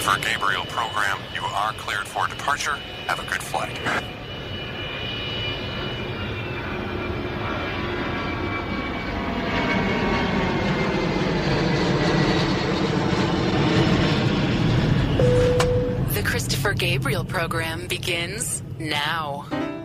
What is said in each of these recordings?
Christopher Gabriel program, you are cleared for departure. Have a good flight. The Christopher Gabriel program begins now.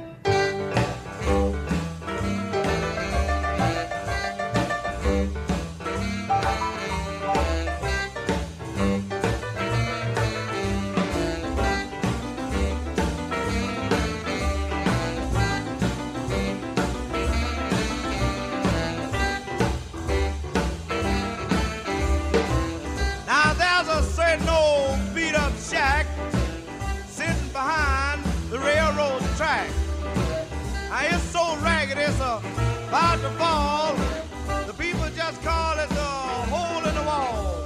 Now there's a certain old beat-up shack sitting behind the railroad track. Now it's so ragged it's about to fall. The people just call it the hole in the wall.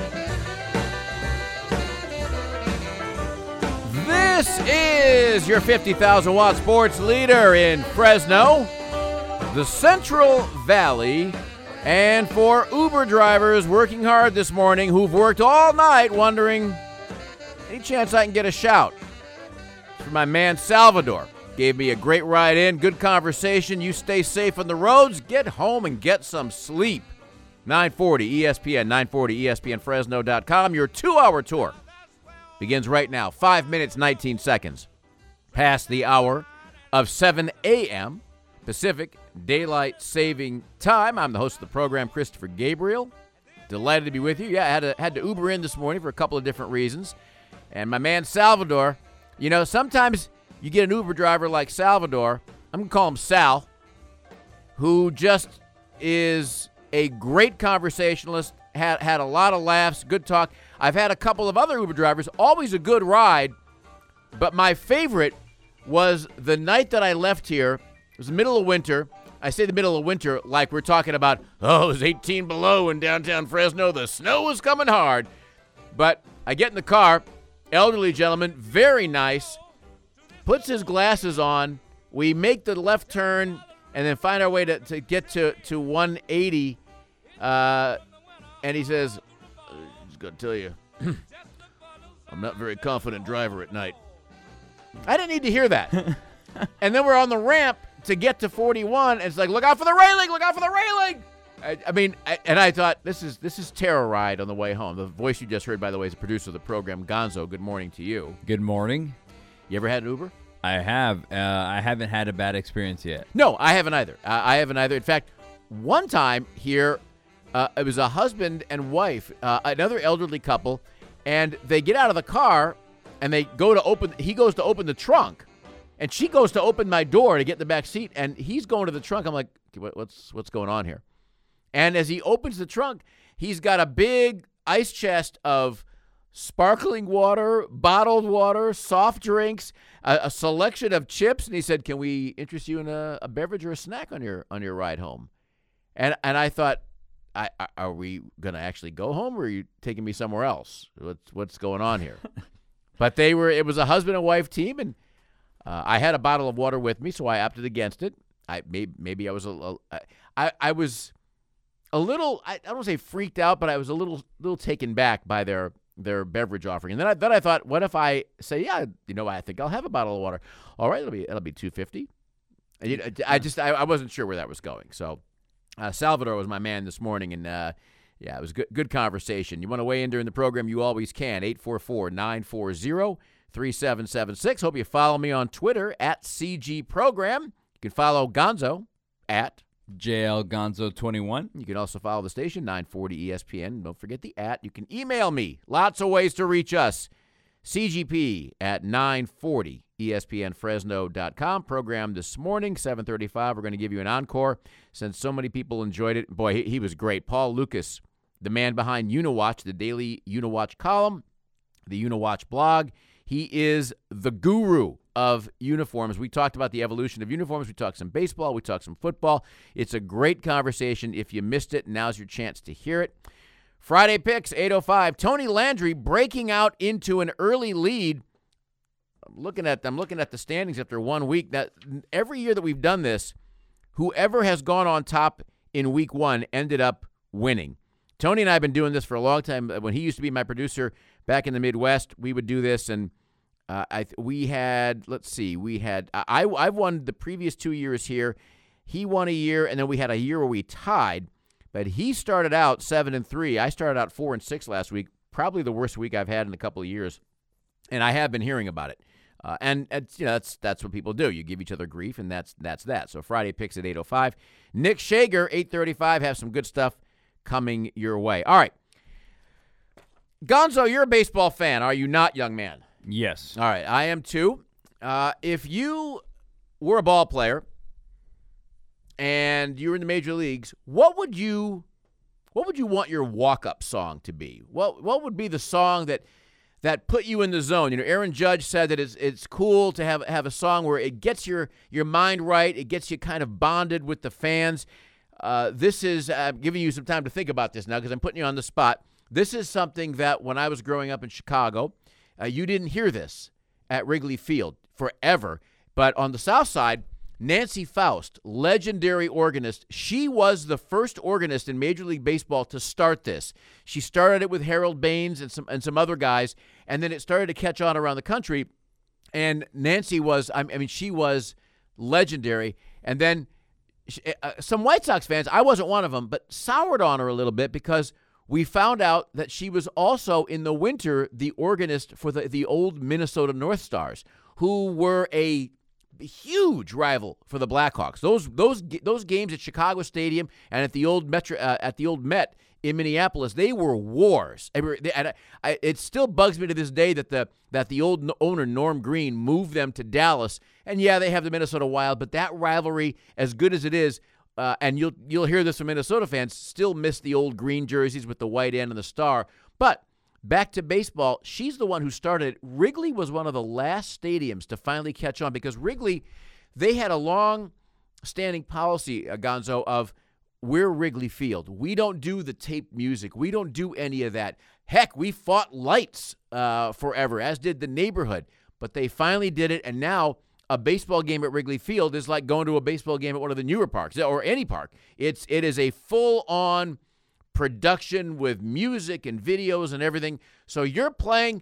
This is your 50,000 watt sports leader in Fresno, the Central Valley, and for Uber drivers working hard this morning who've worked all night wondering, any chance I can get a shout? For my man Salvador. Gave me a great ride in, good conversation. You stay safe on the roads, get home and get some sleep. 940 ESPN, 940 ESPNFresno.com. Your 2-hour tour begins right now. 5 minutes, 19 seconds past the hour of 7 a.m. Pacific Daylight Saving Time. I'm the host of the program, Christopher Gabriel. Delighted to be with you. Yeah, I had to Uber in this morning for a couple of different reasons. And my man Salvador, you know, sometimes you get an Uber driver like Salvador, I'm going to call him Sal, who just is a great conversationalist, had a lot of laughs, good talk. I've had a couple of other Uber drivers, always a good ride, but my favorite was the night that I left here. It was the middle of winter. I say the middle of winter like we're talking about, oh, it was 18 below in downtown Fresno. The snow was coming hard. But I get in the car, elderly gentleman, very nice, puts his glasses on. We make the left turn and then find our way to get to 180. And he says, I'm just going to tell you, I'm not a very confident driver at night. I didn't need to hear that. And then we're on the ramp to get to 41, and it's like, look out for the railing, look out for the railing. I thought, this is terror ride on the way home. The voice you just heard, by the way, is the producer of the program, Gonzo. Good morning to you. Good morning. You ever had an Uber? I have. I haven't had a bad experience yet. No, I haven't either. I haven't either. In fact, one time here, it was a husband and wife, another elderly couple, and they get out of the car, and he goes to open the trunk. And she goes to open my door to get in the back seat, and he's going to the trunk. I'm like, what's going on here? And as he opens the trunk, he's got a big ice chest of sparkling water, bottled water, soft drinks, a selection of chips. And he said, can we interest you in a beverage or a snack on your ride home? And I thought, are we going to actually go home, or are you taking me somewhere else? What's going on here? But it was a husband and wife team, and I had a bottle of water with me, so I opted against it. Maybe I was I was a little, I don't want to say freaked out, but I was a little taken back by their beverage offering. And then I thought, what if I say, yeah, I think I'll have a bottle of water. All right, it'll be $2.50. And I wasn't sure where that was going. So Salvador was my man this morning, and yeah, it was good conversation. You want to weigh in during the program, you always can. 844-940-3776. Hope you follow me on Twitter at CG Program. You can follow Gonzo at JL Gonzo 21. You can also follow the station, 940 ESPN. Don't forget the at. You can email me. Lots of ways to reach us. CGP at 940 ESPNFresno.com. Program this morning, 7:35. We're going to give you an encore since so many people enjoyed it. Boy, he was great. Paul Lucas, the man behind Uniwatch, the daily Uniwatch column, the Uniwatch blog. He is the guru of uniforms. We talked about the evolution of uniforms. We talked some baseball. We talked some football. It's a great conversation. If you missed it, now's your chance to hear it. Friday picks, 8:05. Tony Landry breaking out into an early lead. I'm looking at the standings after 1 week. Now, every year that we've done this, whoever has gone on top in week one ended up winning. Tony and I have been doing this for a long time. When he used to be my producer back in the Midwest, we would do this, and I've won the previous 2 years here. He won a year, and then we had a year where we tied. But he started out 7-3. I started out 4-6 last week. Probably the worst week I've had in a couple of years, and I have been hearing about it. And that's what people do. You give each other grief, and that's that. So Friday picks at 8:05. Nick Shager, 8:35. Have some good stuff coming your way. All right, Gonzo, you're a baseball fan, are you not, young man? Yes. All right, I am too. If you were a ball player and you were in the major leagues, what would you want your walk-up song to be? What would be the song that put you in the zone? You know, Aaron Judge said that it's cool to have a song where it gets your mind right, it gets you kind of bonded with the fans. This is I'm giving you some time to think about this now because I'm putting you on the spot. This is something that when I was growing up in Chicago, you didn't hear this at Wrigley Field forever. But on the South Side, Nancy Faust, legendary organist, she was the first organist in Major League Baseball to start this. She started it with Harold Baines and some other guys, and then it started to catch on around the country. And Nancy was, she was legendary. And then some White Sox fans, I wasn't one of them, but soured on her a little bit because we found out that she was also in the winter the organist for the old Minnesota North Stars, who were a huge rival for the Blackhawks. Those games at Chicago Stadium and at the old Met in Minneapolis, they were wars. And it still bugs me to this day that the old owner Norm Green moved them to Dallas. And yeah, they have the Minnesota Wild, but that rivalry, as good as it is, and you'll hear this from Minnesota fans, still miss the old green jerseys with the white end and the star. But back to baseball, she's the one who started it. Wrigley was one of the last stadiums to finally catch on because Wrigley, they had a long-standing policy, Gonzo, of we're Wrigley Field. We don't do the tape music. We don't do any of that. Heck, we fought lights forever, as did the neighborhood. But they finally did it, and now a baseball game at Wrigley Field is like going to a baseball game at one of the newer parks or any park. It is a full-on production with music and videos and everything. So you're playing.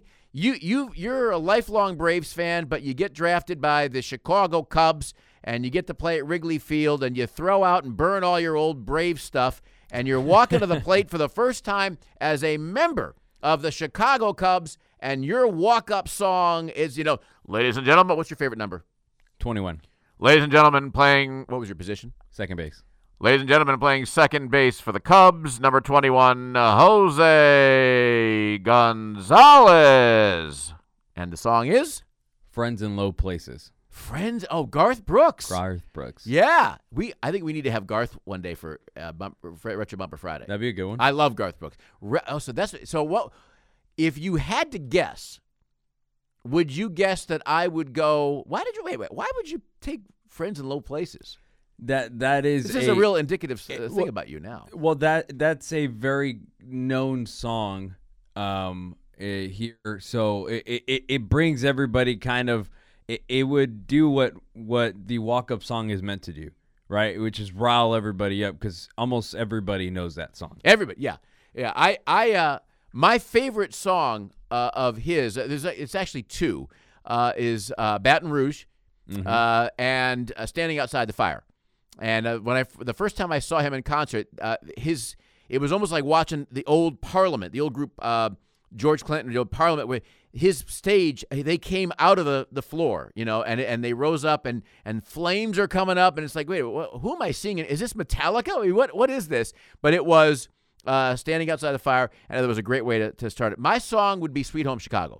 You're a lifelong Braves fan, but you get drafted by the Chicago Cubs, and you get to play at Wrigley Field, and you throw out and burn all your old Brave stuff, and you're walking to the plate for the first time as a member of the Chicago Cubs, and your walk-up song is, ladies and gentlemen, what's your favorite number? 21. Ladies and gentlemen, playing, what was your position? Second base. Ladies and gentlemen, playing second base for the Cubs, number 21, Jose Gonzalez. And the song is? Friends in Low Places. Friends? Oh, Garth Brooks. Garth Brooks. Yeah. I think we need to have Garth one day for Retro Bumper Friday. That'd be a good one. I love Garth Brooks. So what? If you had to guess, would you guess that I would go? Why would you take Friends in Low Places? That is. This is a real indicative thing about you now. Well, that's a very known song here, so it brings everybody kind of. It would do what the walk-up song is meant to do, right? Which is rile everybody up because almost everybody knows that song. Everybody, yeah. I my favorite song of his, it's actually two, is Baton Rouge, and Standing Outside the Fire. And the first time I saw him in concert, it was almost like watching the old Parliament, the old group, George Clinton, the old Parliament, where his stage, they came out of the floor, and they rose up, and flames are coming up, and it's like, wait, who am I singing? Is this Metallica? I mean, what is this? But it was Standing Outside the Fire, and it was a great way to start it. My song would be Sweet Home Chicago.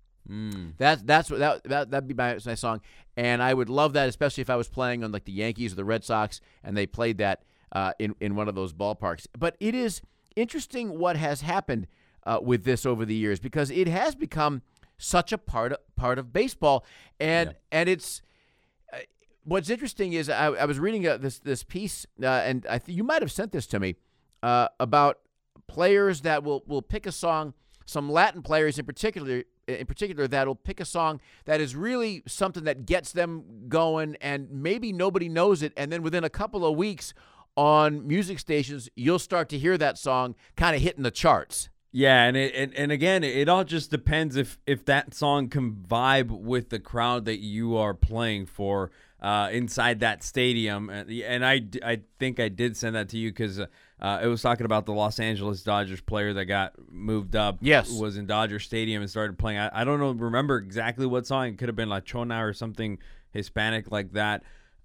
That'd be my song, and I would love that, especially if I was playing on like the Yankees or the Red Sox, and they played that in one of those ballparks. But it is interesting what has happened with this over the years because it has become such a part of baseball, and it's what's interesting is I was reading this piece, and you might have sent this to me about players that will pick a song. Some Latin players in particular that'll pick a song that is really something that gets them going, and maybe nobody knows it, and then within a couple of weeks on music stations, you'll start to hear that song kind of hitting the charts. Yeah, and again, it all just depends if that song can vibe with the crowd that you are playing for inside that stadium. And I think I did send that to you because it was talking about the Los Angeles Dodgers player that got moved up. Yes. Was in Dodger Stadium and started playing. I don't remember exactly what song. It could have been La Chona or something Hispanic like that.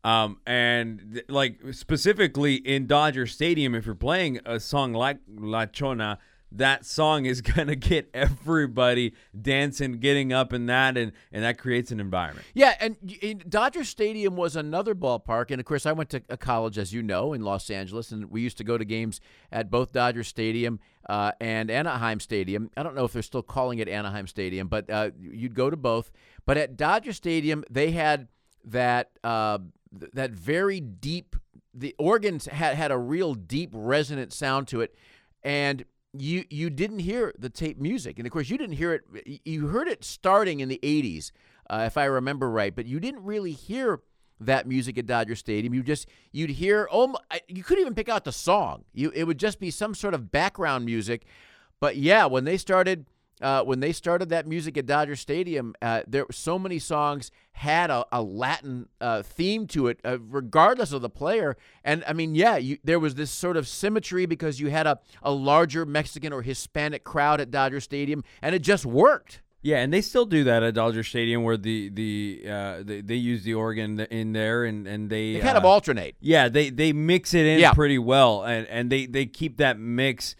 And like specifically in Dodger Stadium, if you're playing a song like La Chona, that song is going to get everybody dancing, getting up in that, and that creates an environment. Yeah, and Dodger Stadium was another ballpark. And, of course, I went to a college, as you know, in Los Angeles, and we used to go to games at both Dodger Stadium and Anaheim Stadium. I don't know if they're still calling it Anaheim Stadium, but you'd go to both. But at Dodger Stadium, they had that very deep – the organs had a real deep resonant sound to it, and – You didn't hear the tape music, and of course you didn't hear it. You heard it starting in the 80s, if I remember right, but you didn't really hear that music at Dodger Stadium. You'd hear you couldn't even pick out the song. It would just be some sort of background music. But yeah, when they started that music at Dodger Stadium, there so many songs had a Latin theme to it, regardless of the player. And I mean, yeah, there was this sort of symmetry because you had a larger Mexican or Hispanic crowd at Dodger Stadium, and it just worked. Yeah, and they still do that at Dodger Stadium, where they use the organ in there, and they kind of alternate. Yeah, they mix it in pretty well, and they keep that mix.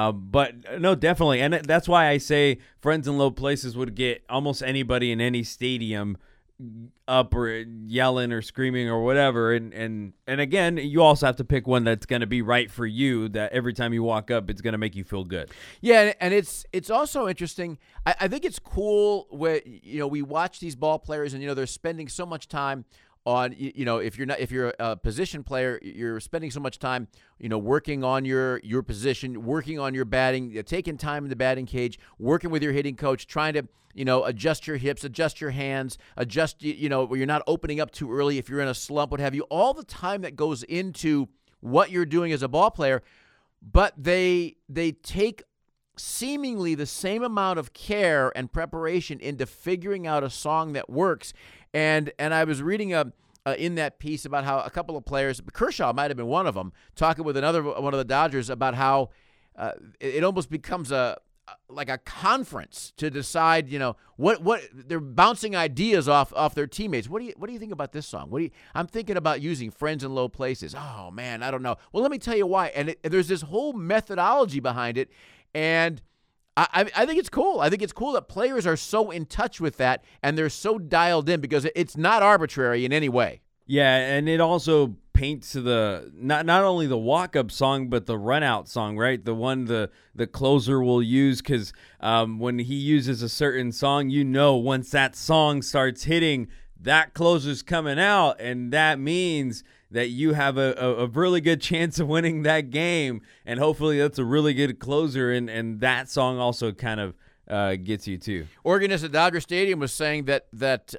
But no, definitely, and that's why I say Friends in Low Places would get almost anybody in any stadium up or yelling or screaming or whatever. And again, you also have to pick one that's going to be right for you, that every time you walk up, it's going to make you feel good. Yeah, and it's also interesting. I think it's cool where we watch these ball players, and they're spending so much time on, if you're a position player, you're spending so much time, working on your position, working on your batting, taking time in the batting cage, working with your hitting coach, trying to, adjust your hips, adjust your hands, adjust, where you're not opening up too early if you're in a slump, what have you, all the time that goes into what you're doing as a ball player. But they take seemingly the same amount of care and preparation into figuring out a song that works. And I was reading in that piece about how a couple of players, Kershaw might have been one of them, talking with another one of the Dodgers about how it almost becomes like a conference to decide, what they're bouncing ideas off their teammates. What do you think about this song? I'm thinking about using Friends in Low Places. Oh man, I don't know. Well, let me tell you why. And there's this whole methodology behind it, and I think it's cool. I think it's cool that players are so in touch with that and they're so dialed in because it's not arbitrary in any way. Yeah, and it also paints the not only the walk-up song but the run-out song, right? The one the closer will use, because when he uses a certain song, once that song starts hitting, that closer's coming out, and that means that you have a really good chance of winning that game, and hopefully that's a really good closer, and that song also kind of gets you too. Organist at Dodger Stadium was saying that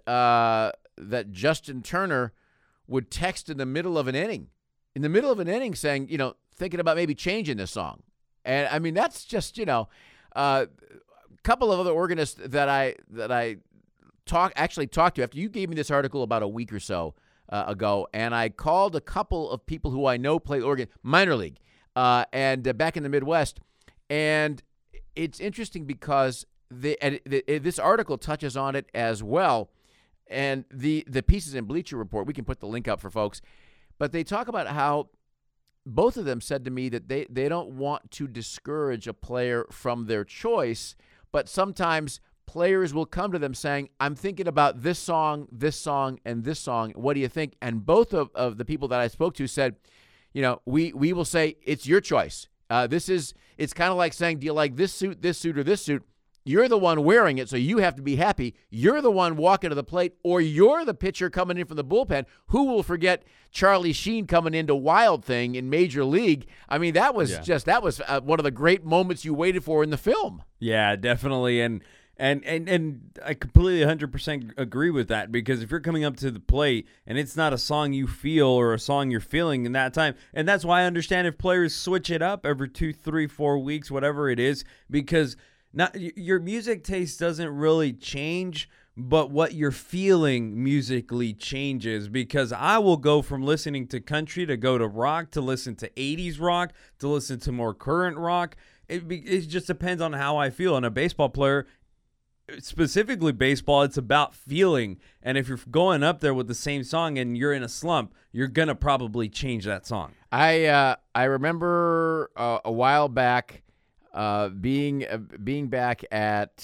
Justin Turner would text in the middle of an inning, saying, thinking about maybe changing this song. And I mean, that's just, a couple of other organists that I actually talked to after you gave me this article about a week or so ago, and I called a couple of people who I know play organ, minor league, and back in the Midwest. And it's interesting because this article touches on it as well. And the pieces in Bleacher Report, we can put the link up for folks, but they talk about how both of them said to me that they don't want to discourage a player from their choice, but sometimes players will come to them saying, I'm thinking about this song, and this song. What do you think? And both of the people that I spoke to said, we will say, it's your choice. It's kind of like saying, do you like this suit, or this suit? You're the one wearing it, so you have to be happy. You're the one walking to the plate, or you're the pitcher coming in from the bullpen. Who will forget Charlie Sheen coming into Wild Thing in Major League? I mean, that was one of the great moments you waited for in the film. Yeah, definitely. And And I completely 100% agree with that, because if you're coming up to the plate and it's not a song you feel or a song you're feeling in that time, and that's why I understand if players switch it up every 2, 3, 4 weeks, whatever it is, because your music taste doesn't really change, but what you're feeling musically changes, because I will go from listening to country to go to rock, to listen to 80s rock, to listen to more current rock. It just depends on how I feel. And a baseball player, specifically baseball, it's about feeling. And if you're going up there with the same song and you're in a slump, you're going to probably change that song. I remember a while back being back at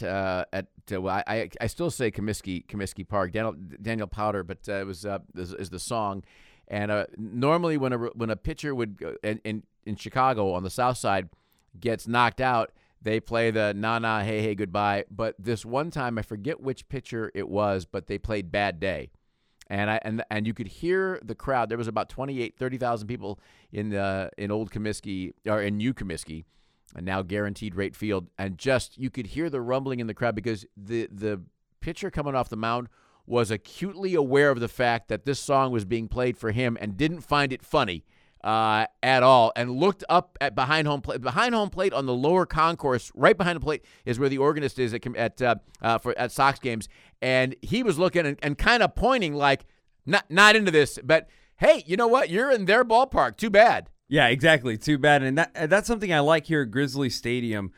I still say Comiskey Park, Daniel Powder, but it was is the song. And normally when a pitcher would go, in Chicago on the South Side gets knocked out, they play the na na hey hey goodbye. But this one time, I forget which pitcher it was, but they played Bad Day. And you could hear the crowd. There was about 30,000 people in Old Comiskey, or in New Comiskey, and now Guaranteed Rate Field, and just you could hear the rumbling in the crowd, because the pitcher coming off the mound was acutely aware of the fact that this song was being played for him and didn't find it funny at all, and looked up at behind home plate. Behind home plate on the lower concourse, right behind the plate, is where the organist is at Sox games, and he was looking and kind of pointing like, not into this, but hey, you know what? You're in their ballpark. Too bad. Yeah, exactly. Too bad. And that's something I like here at Grizzly Stadium,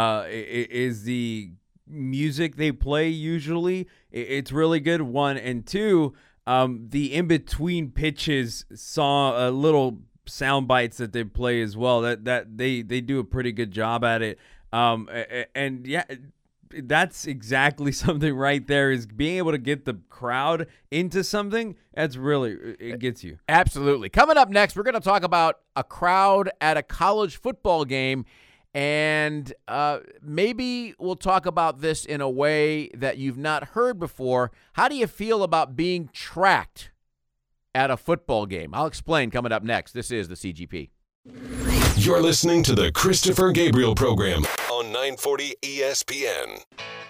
is the music they play usually. It's really good, one. And two, the in-between pitches little sound bites that they play as well. That they do a pretty good job at it. And yeah, that's exactly something right there, is being able to get the crowd into something. That's really, it gets you. Absolutely. Coming up next, we're going to talk about a crowd at a college football game, and maybe we'll talk about this in a way that you've not heard before. How do you feel about being tracked at a football game? I'll explain coming up next. This is the CGP. You're listening to the Christopher Gabriel Program on 940 ESPN.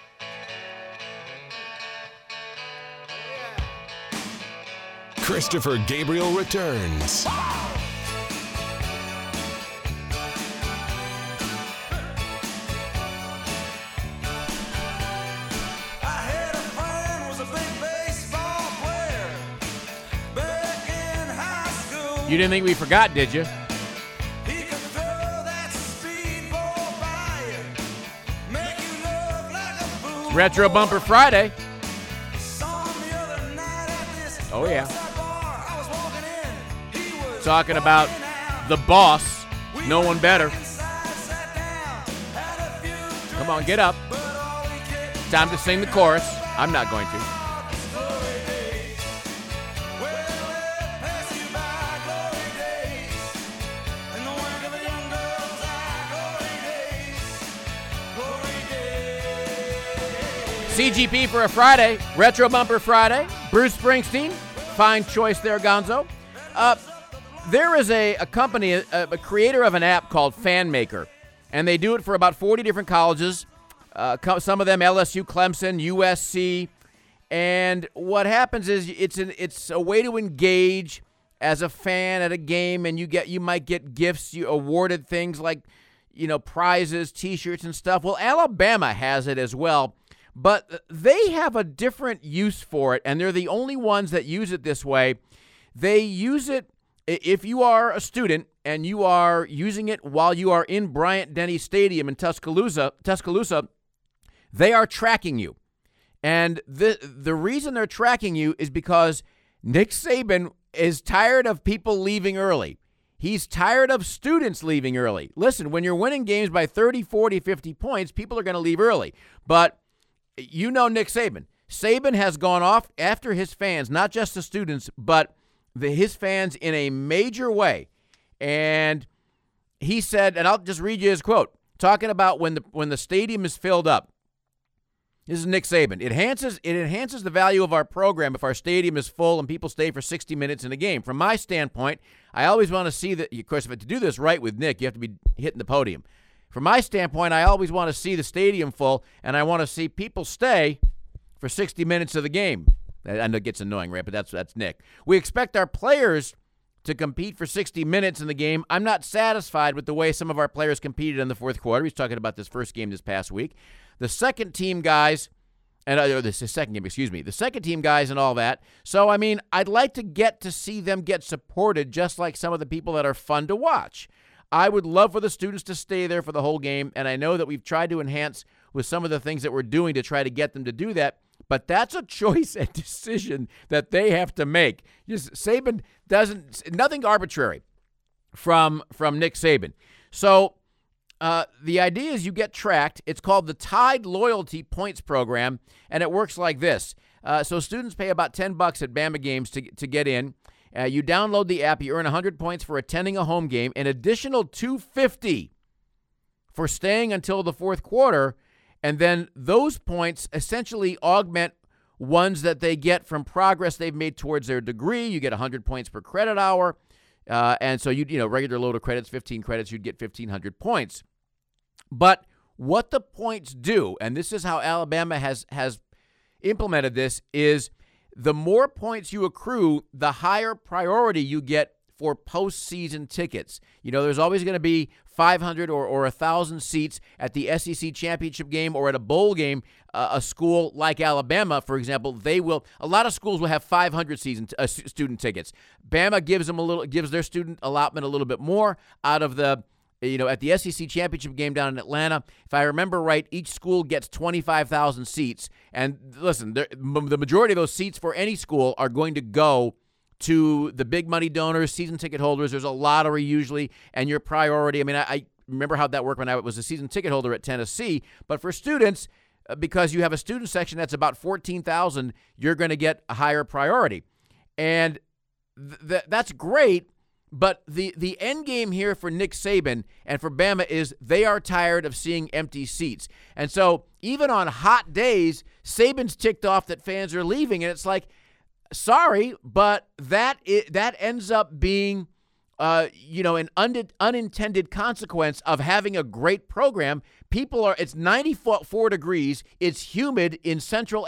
Christopher Gabriel returns. You didn't think we forgot, did you? Retro Bumper Friday. Oh, yeah. Talking about the boss. No one better. Come on, get up. Time to sing the chorus. I'm not going to. CGP for a Friday, Retro Bumper Friday. Bruce Springsteen, fine choice there, Gonzo. There is a company, a creator of an app called FanMaker, and they do it for about 40 different colleges, some of them LSU, Clemson, USC, and what happens is it's a way to engage as a fan at a game, and you might get gifts, you awarded things like, prizes, T-shirts and stuff. Well, Alabama has it as well. But they have a different use for it, and they're the only ones that use it this way. They use it if you are a student and you are using it while you are in Bryant-Denny Stadium in Tuscaloosa, they are tracking you. And the reason they're tracking you is because Nick Saban is tired of people leaving early. He's tired of students leaving early. Listen, when you're winning games by 30, 40, 50 points, people are going to leave early. But you know Nick Saban. Saban has gone off after his fans, not just the students, but his fans in a major way. And he said, and I'll just read you his quote, talking about when the stadium is filled up. This is Nick Saban. It enhances the value of our program if our stadium is full and people stay for 60 minutes in a game. From my standpoint, I always want to see that, of course, to do this right with Nick, you have to be hitting the podium. from my standpoint, I always want to see the stadium full, and I want to see people stay for 60 minutes of the game. I know it gets annoying, right? But that's Nick. We expect our players to compete for 60 minutes in the game. I'm not satisfied with the way some of our players competed in the fourth quarter. He's talking about this first game this past week. The second team guys, the second team guys and all that. So, I mean, I'd like to get to see them get supported just like some of the people that are fun to watch. I would love for the students to stay there for the whole game, and I know that we've tried to enhance with some of the things that we're doing to try to get them to do that, but that's a choice and decision that they have to make. Saban nothing arbitrary from Nick Saban. So the idea is you get tracked. It's called the Tide Loyalty Points Program, and it works like this. So students pay about $10 at Bama games to get in. You download the app. You earn 100 points for attending a home game, an additional 250 for staying until the fourth quarter, and then those points essentially augment ones that they get from progress they've made towards their degree. You get 100 points per credit hour, and so regular load of credits, 15 credits, you'd get 1,500 points. But what the points do, and this is how Alabama has implemented this, is the more points you accrue, the higher priority you get for postseason tickets. There's always going to be 500 or 1,000 seats at the SEC championship game or at a bowl game. A school like Alabama, for example, a lot of schools will have 500 student tickets. Bama gives their student allotment a little bit more out of the. At the SEC championship game down in Atlanta, if I remember right, each school gets 25,000 seats. And listen, the majority of those seats for any school are going to go to the big money donors, season ticket holders. There's a lottery usually, and your priority. I mean, I remember how that worked when I was a season ticket holder at Tennessee. But for students, because you have a student section that's about 14,000, you're going to get a higher priority. And that's great. But the end game here for Nick Saban and for Bama is they are tired of seeing empty seats. And so even on hot days, Saban's ticked off that fans are leaving. And it's like, sorry, but that ends up being, an unintended consequence of having a great program. It's 94 degrees. It's humid in central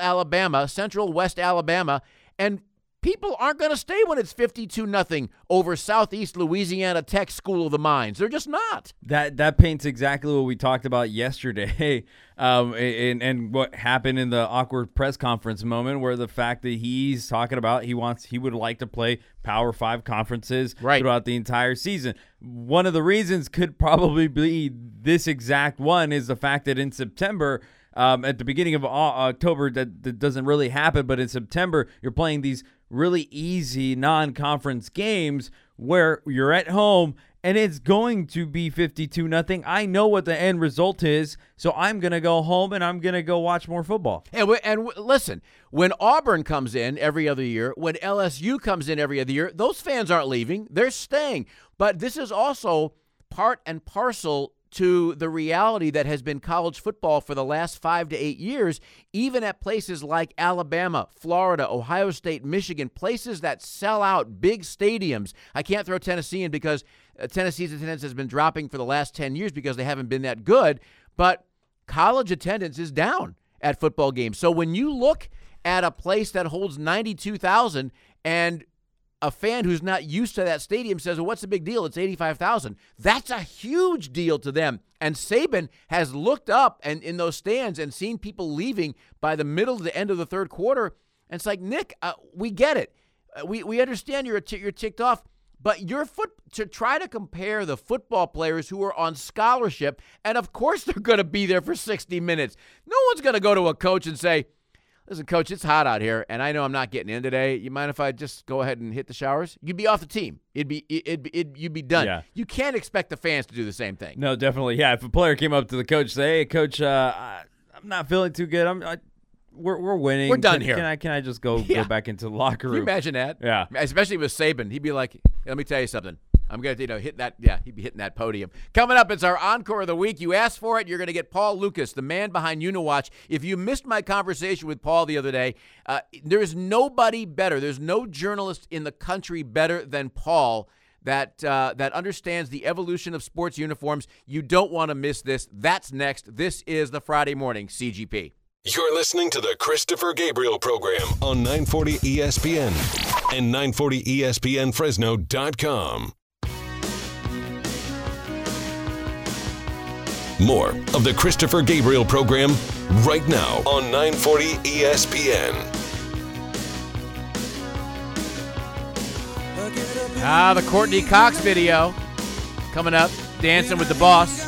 West Alabama, and people aren't going to stay when it's 52-0 over Southeast Louisiana Tech School of the Mines. They're just not. That paints exactly what we talked about yesterday, and what happened in the awkward press conference moment, where the fact that he's talking about he would like to play Power 5 conferences throughout the entire season. One of the reasons could probably be this exact one is the fact that in September, at the beginning of October, that doesn't really happen, but in September, you're playing these really easy non-conference games where you're at home and it's going to be 52-0. I know what the end result is, so I'm going to go home and I'm going to go watch more football. And listen, when Auburn comes in every other year, when LSU comes in every other year, those fans aren't leaving. They're staying. But this is also part and parcel to the reality that has been college football for the last 5 to 8 years, even at places like Alabama, Florida, Ohio State, Michigan, places that sell out big stadiums. I can't throw Tennessee in because Tennessee's attendance has been dropping for the last 10 years because they haven't been that good, but college attendance is down at football games. So when you look at a place that holds 92,000 and a fan who's not used to that stadium says, well, what's the big deal? It's 85,000. That's a huge deal to them. And Saban has looked up and in those stands and seen people leaving by the middle to the end of the third quarter. And it's like, Nick, we get it. We understand you're ticked off, but to try to compare the football players who are on scholarship, and of course they're going to be there for 60 minutes. No one's going to go to a coach and say, listen, Coach, it's hot out here, and I know I'm not getting in today. You mind if I just go ahead and hit the showers? You'd be off the team. You'd be done. Yeah. You can't expect the fans to do the same thing. No, definitely. Yeah, if a player came up to the coach and say, "Hey, Coach, I'm not feeling too good. We're winning. We're done here. Can I just go back into the locker room?" Can you imagine that? Yeah. Especially with Saban, he'd be like, "Let me tell you something. I'm going to hit that." Yeah, he'd be hitting that podium. Coming up, it's our Encore of the Week. You asked for it. You're going to get Paul Lucas, the man behind Uniwatch. If you missed my conversation with Paul the other day, there is nobody better. There's no journalist in the country better than Paul that understands the evolution of sports uniforms. You don't want to miss this. That's next. This is the Friday Morning CGP. You're listening to the Christopher Gabriel Program on 940 ESPN and 940ESPNFresno.com. More of the Christopher Gabriel Program right now on 940 ESPN. The Courtney Cox video coming up, Dancing with the Boss.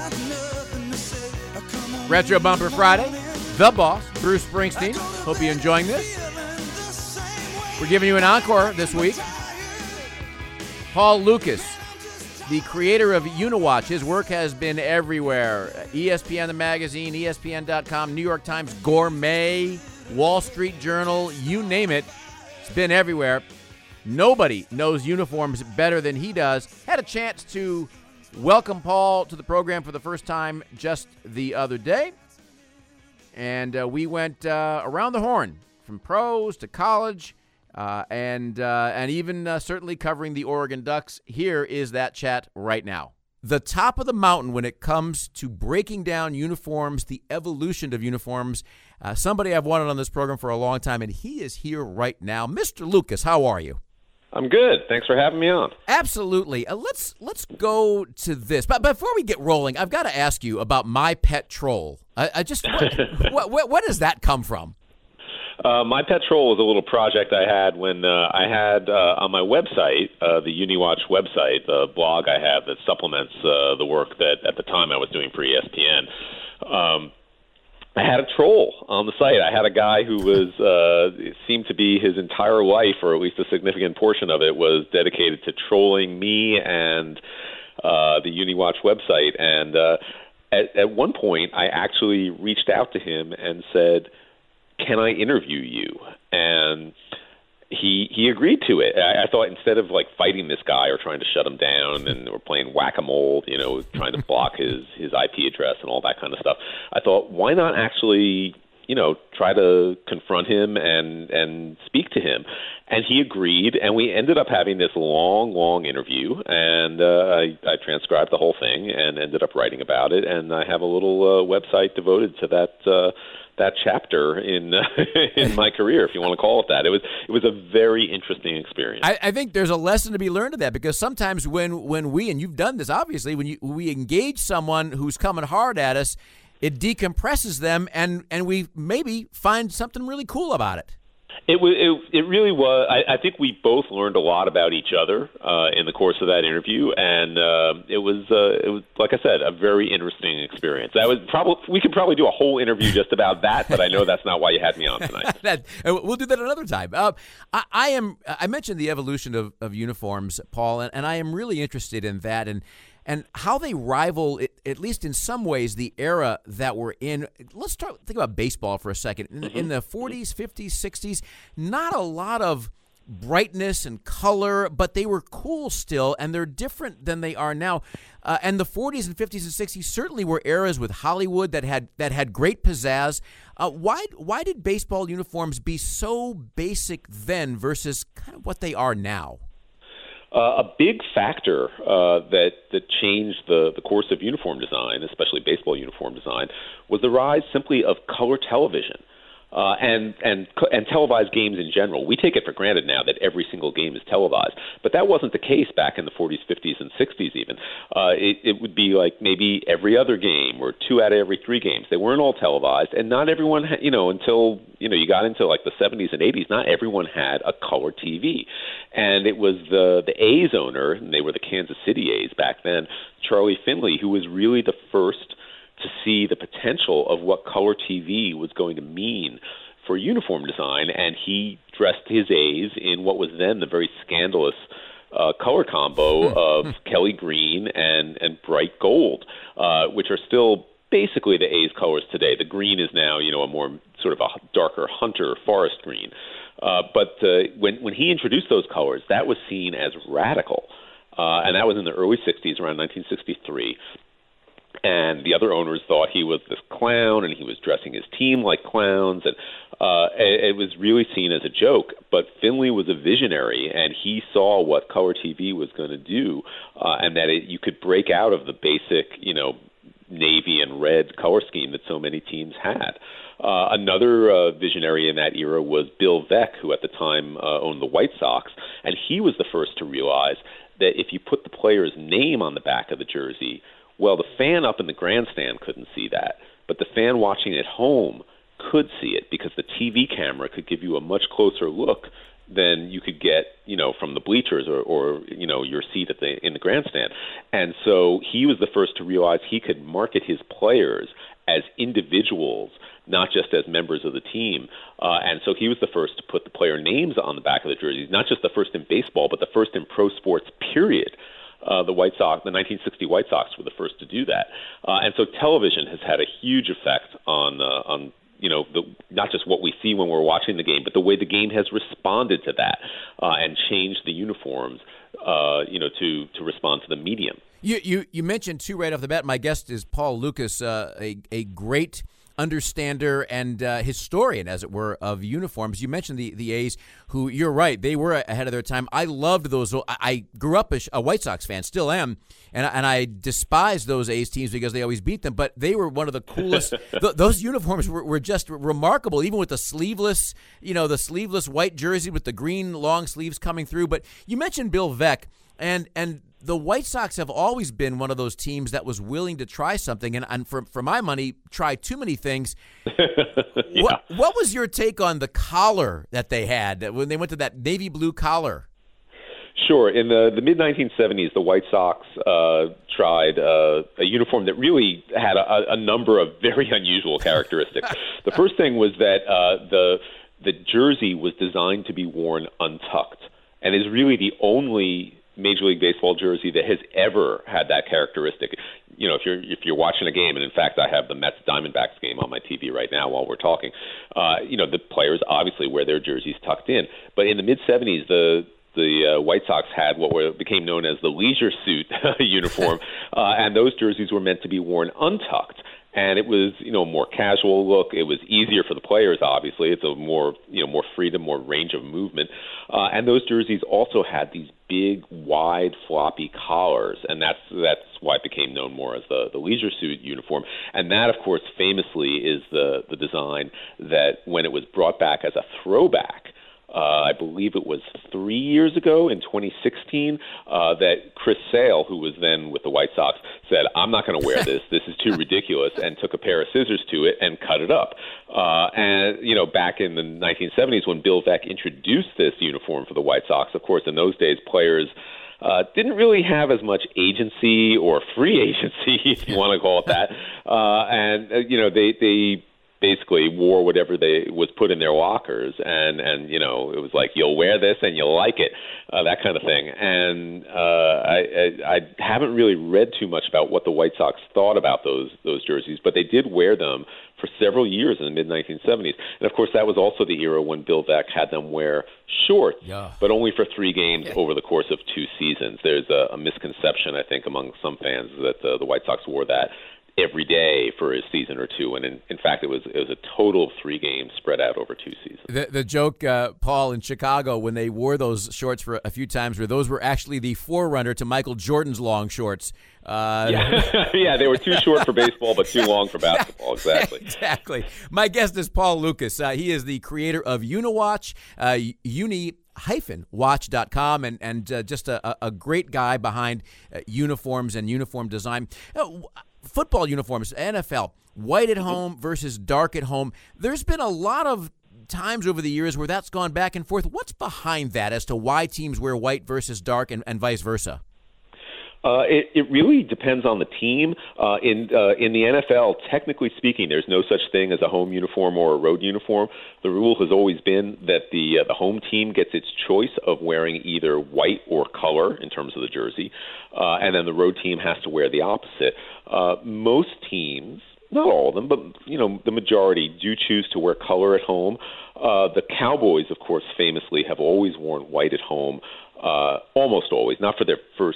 Retro Bumper Friday. The Boss, Bruce Springsteen. Hope you're enjoying this. We're giving you an encore this week. Paul Lucas, the creator of Uniwatch. His work has been everywhere. ESPN, the magazine, ESPN.com, New York Times Gourmet, Wall Street Journal, you name it. It's been everywhere. Nobody knows uniforms better than he does. Had a chance to welcome Paul to the program for the first time just the other day. And we went around the horn, from pros to college, and even certainly covering the Oregon Ducks. Here is that chat right now. The top of the mountain when it comes to breaking down uniforms, the evolution of uniforms. Somebody I've wanted on this program for a long time, and he is here right now. Mr. Lucas, how are you? I'm good. Thanks for having me on. Absolutely. Let's go to this. But before we get rolling, I've got to ask you about my pet troll. I just what does that come from? My pet troll was a little project I had when I had on my website, the Uniwatch website, the blog I have that supplements the work that at the time I was doing for ESPN. I had a troll on the site. I had a guy who was it seemed to be his entire life, or at least a significant portion of it, was dedicated to trolling me and the Uniwatch website. And at one point, I actually reached out to him and said, "Can I interview you?" And he agreed to it. I thought instead of like fighting this guy or trying to shut him down and we're playing whack-a-mole, trying to block his IP address and all that kind of stuff, I thought, why not actually, try to confront him and speak to him? And he agreed, and we ended up having this long interview, and I transcribed the whole thing and ended up writing about it, and I have a little website devoted to that chapter in my career, if you want to call it that. It was a very interesting experience. I think there's a lesson to be learned of that, because sometimes when we, and you've done this obviously, when we engage someone who's coming hard at us, it decompresses them, and we maybe find something really cool about it. It really was. I think we both learned a lot about each other in the course of that interview, and it was like I said, a very interesting experience. We could probably do a whole interview just about that, but I know that's not why you had me on tonight. We'll do that another time. I mentioned the evolution of uniforms, Paul, and I am really interested in that and how they rival, at least in some ways, the era that we're in. Let's think about baseball for a second. In the 40s, 50s, 60s, not a lot of brightness and color, but they were cool still, and they're different than they are now. And the 40s and 50s and 60s certainly were eras with Hollywood that had great pizzazz. Why did baseball uniforms be so basic then versus kind of what they are now? A big factor that changed the course of uniform design, especially baseball uniform design, was the rise simply of color television. And televised games in general. We take it for granted now that every single game is televised, but that wasn't the case back in the 40s, 50s, and 60s even. It would be like maybe every other game or 2 out of every 3 games. They weren't all televised, and not everyone, until you got into like the 70s and 80s, not everyone had a color TV. And it was the A's owner, and they were the Kansas City A's back then, Charlie Finley, who was really the first to see the potential of what color TV was going to mean for uniform design, and he dressed his A's in what was then the very scandalous color combo of Kelly green and bright gold, which are still basically the A's colors today. The green is now, a more sort of a darker hunter forest green. But when he introduced those colors, that was seen as radical, and that was in the early 60s, around 1963. And the other owners thought he was this clown, and he was dressing his team like clowns, and it was really seen as a joke. But Finley was a visionary, and he saw what color TV was going to do, and that you could break out of the basic, navy and red color scheme that so many teams had. Another visionary in that era was Bill Veeck, who at the time owned the White Sox, and he was the first to realize that if you put the player's name on the back of the jersey, well, the fan up in the grandstand couldn't see that, but the fan watching at home could see it because the TV camera could give you a much closer look than you could get, from the bleachers or your seat in the grandstand. And so he was the first to realize he could market his players as individuals, not just as members of the team. And so he was the first to put the player names on the back of the jerseys, not just the first in baseball, but the first in pro sports, period. The White Sox, the 1960 White Sox, were the first to do that, and so television has had a huge effect on not just what we see when we're watching the game, but the way the game has responded to that and changed the uniforms, to respond to the medium. You mentioned too right off the bat. My guest is Paul Lucas, a great understander and historian, as it were, of uniforms. You mentioned the A's, who, you're right, they were ahead of their time. I loved those. I grew up a White Sox fan, still am, and I despised those A's teams because they always beat them, but they were one of the coolest. Those uniforms were just remarkable, even with the sleeveless white jersey with the green long sleeves coming through. But you mentioned Bill Veeck, and the White Sox have always been one of those teams that was willing to try something, and for my money, try too many things. Yeah. What was your take on the collar that they had when they went to that navy blue collar? Sure. In the mid-1970s, the White Sox tried a uniform that really had a number of very unusual characteristics. The first thing was that the jersey was designed to be worn untucked, and is really the only Major League Baseball jersey that has ever had that characteristic. If you're watching a game, and in fact I have the Mets Diamondbacks game on my TV right now while we're talking, the players obviously wear their jerseys tucked in. But in the mid-70s, the White Sox had what became known as the leisure suit uniform, and those jerseys were meant to be worn untucked. And it was, a more casual look. It was easier for the players, obviously. It's a more freedom, more range of movement. And those jerseys also had these big, wide, floppy collars, and that's why it became known more as the leisure suit uniform. And that, of course, famously is the design that, when it was brought back as a throwback, I believe it was 3 years ago in 2016, that Chris Sale, who was then with the White Sox, said, "I'm not going to wear this. This is too ridiculous," and took a pair of scissors to it and cut it up. And back in the 1970s, when Bill Veeck introduced this uniform for the White Sox, of course, in those days, players didn't really have as much agency or free agency, if you want to call it that. They basically wore whatever was put in their lockers, and it was like, you'll wear this and you'll like it, that kind of thing. And I haven't really read too much about what the White Sox thought about those jerseys, but they did wear them for several years in the mid-1970s. And of course, that was also the era when Bill Veeck had them wear shorts, but only for 3 games over the course of 2 seasons. There's a misconception, I think, among some fans that the White Sox wore that every day for a season or two, and in fact, it was a total of 3 games spread out over 2 seasons. The joke, Paul, in Chicago, when they wore those shorts for a few times, those were actually the forerunner to Michael Jordan's long shorts. Yeah, they were too short for baseball, but too long for basketball. Exactly. Exactly. My guest is Paul Lucas. He is the creator of Uniwatch, uni-watch.com, and just a great guy behind uniforms and uniform design. Football uniforms, NFL, white at home versus dark at home. There's been a lot of times over the years where that's gone back and forth. What's behind that as to why teams wear white versus dark and vice versa? It really depends on the team. In the NFL, technically speaking, there's no such thing as a home uniform or a road uniform. The rule has always been that the home team gets its choice of wearing either white or color in terms of the jersey, and then the road team has to wear the opposite. Most teams, not all of them, but the majority do choose to wear color at home. The Cowboys, of course, famously have always worn white at home, almost always, not for their first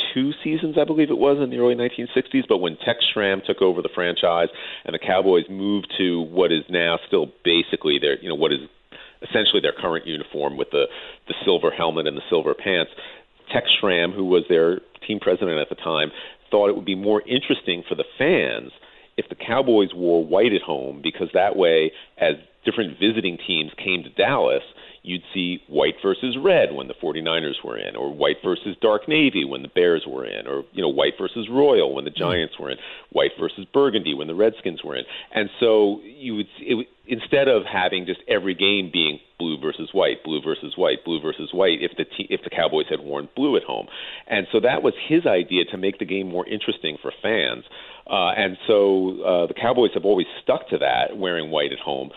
2 seasons, I believe it was, in the early 1960s. But when Tex Schramm took over the franchise and the Cowboys moved to what is now still basically their, what is essentially their current uniform with the silver helmet and the silver pants, Tex Schramm, who was their team president at the time, thought it would be more interesting for the fans if the Cowboys wore white at home, because that way, as different visiting teams came to Dallas, you'd see white versus red when the 49ers were in, or white versus dark navy when the Bears were in, or white versus royal when the Giants were in, white versus burgundy when the Redskins were in. And so instead of having just every game being blue versus white, blue versus white, blue versus white, if the Cowboys had worn blue at home. And so that was his idea, to make the game more interesting for fans. And so the Cowboys have always stuck to that, wearing white at home.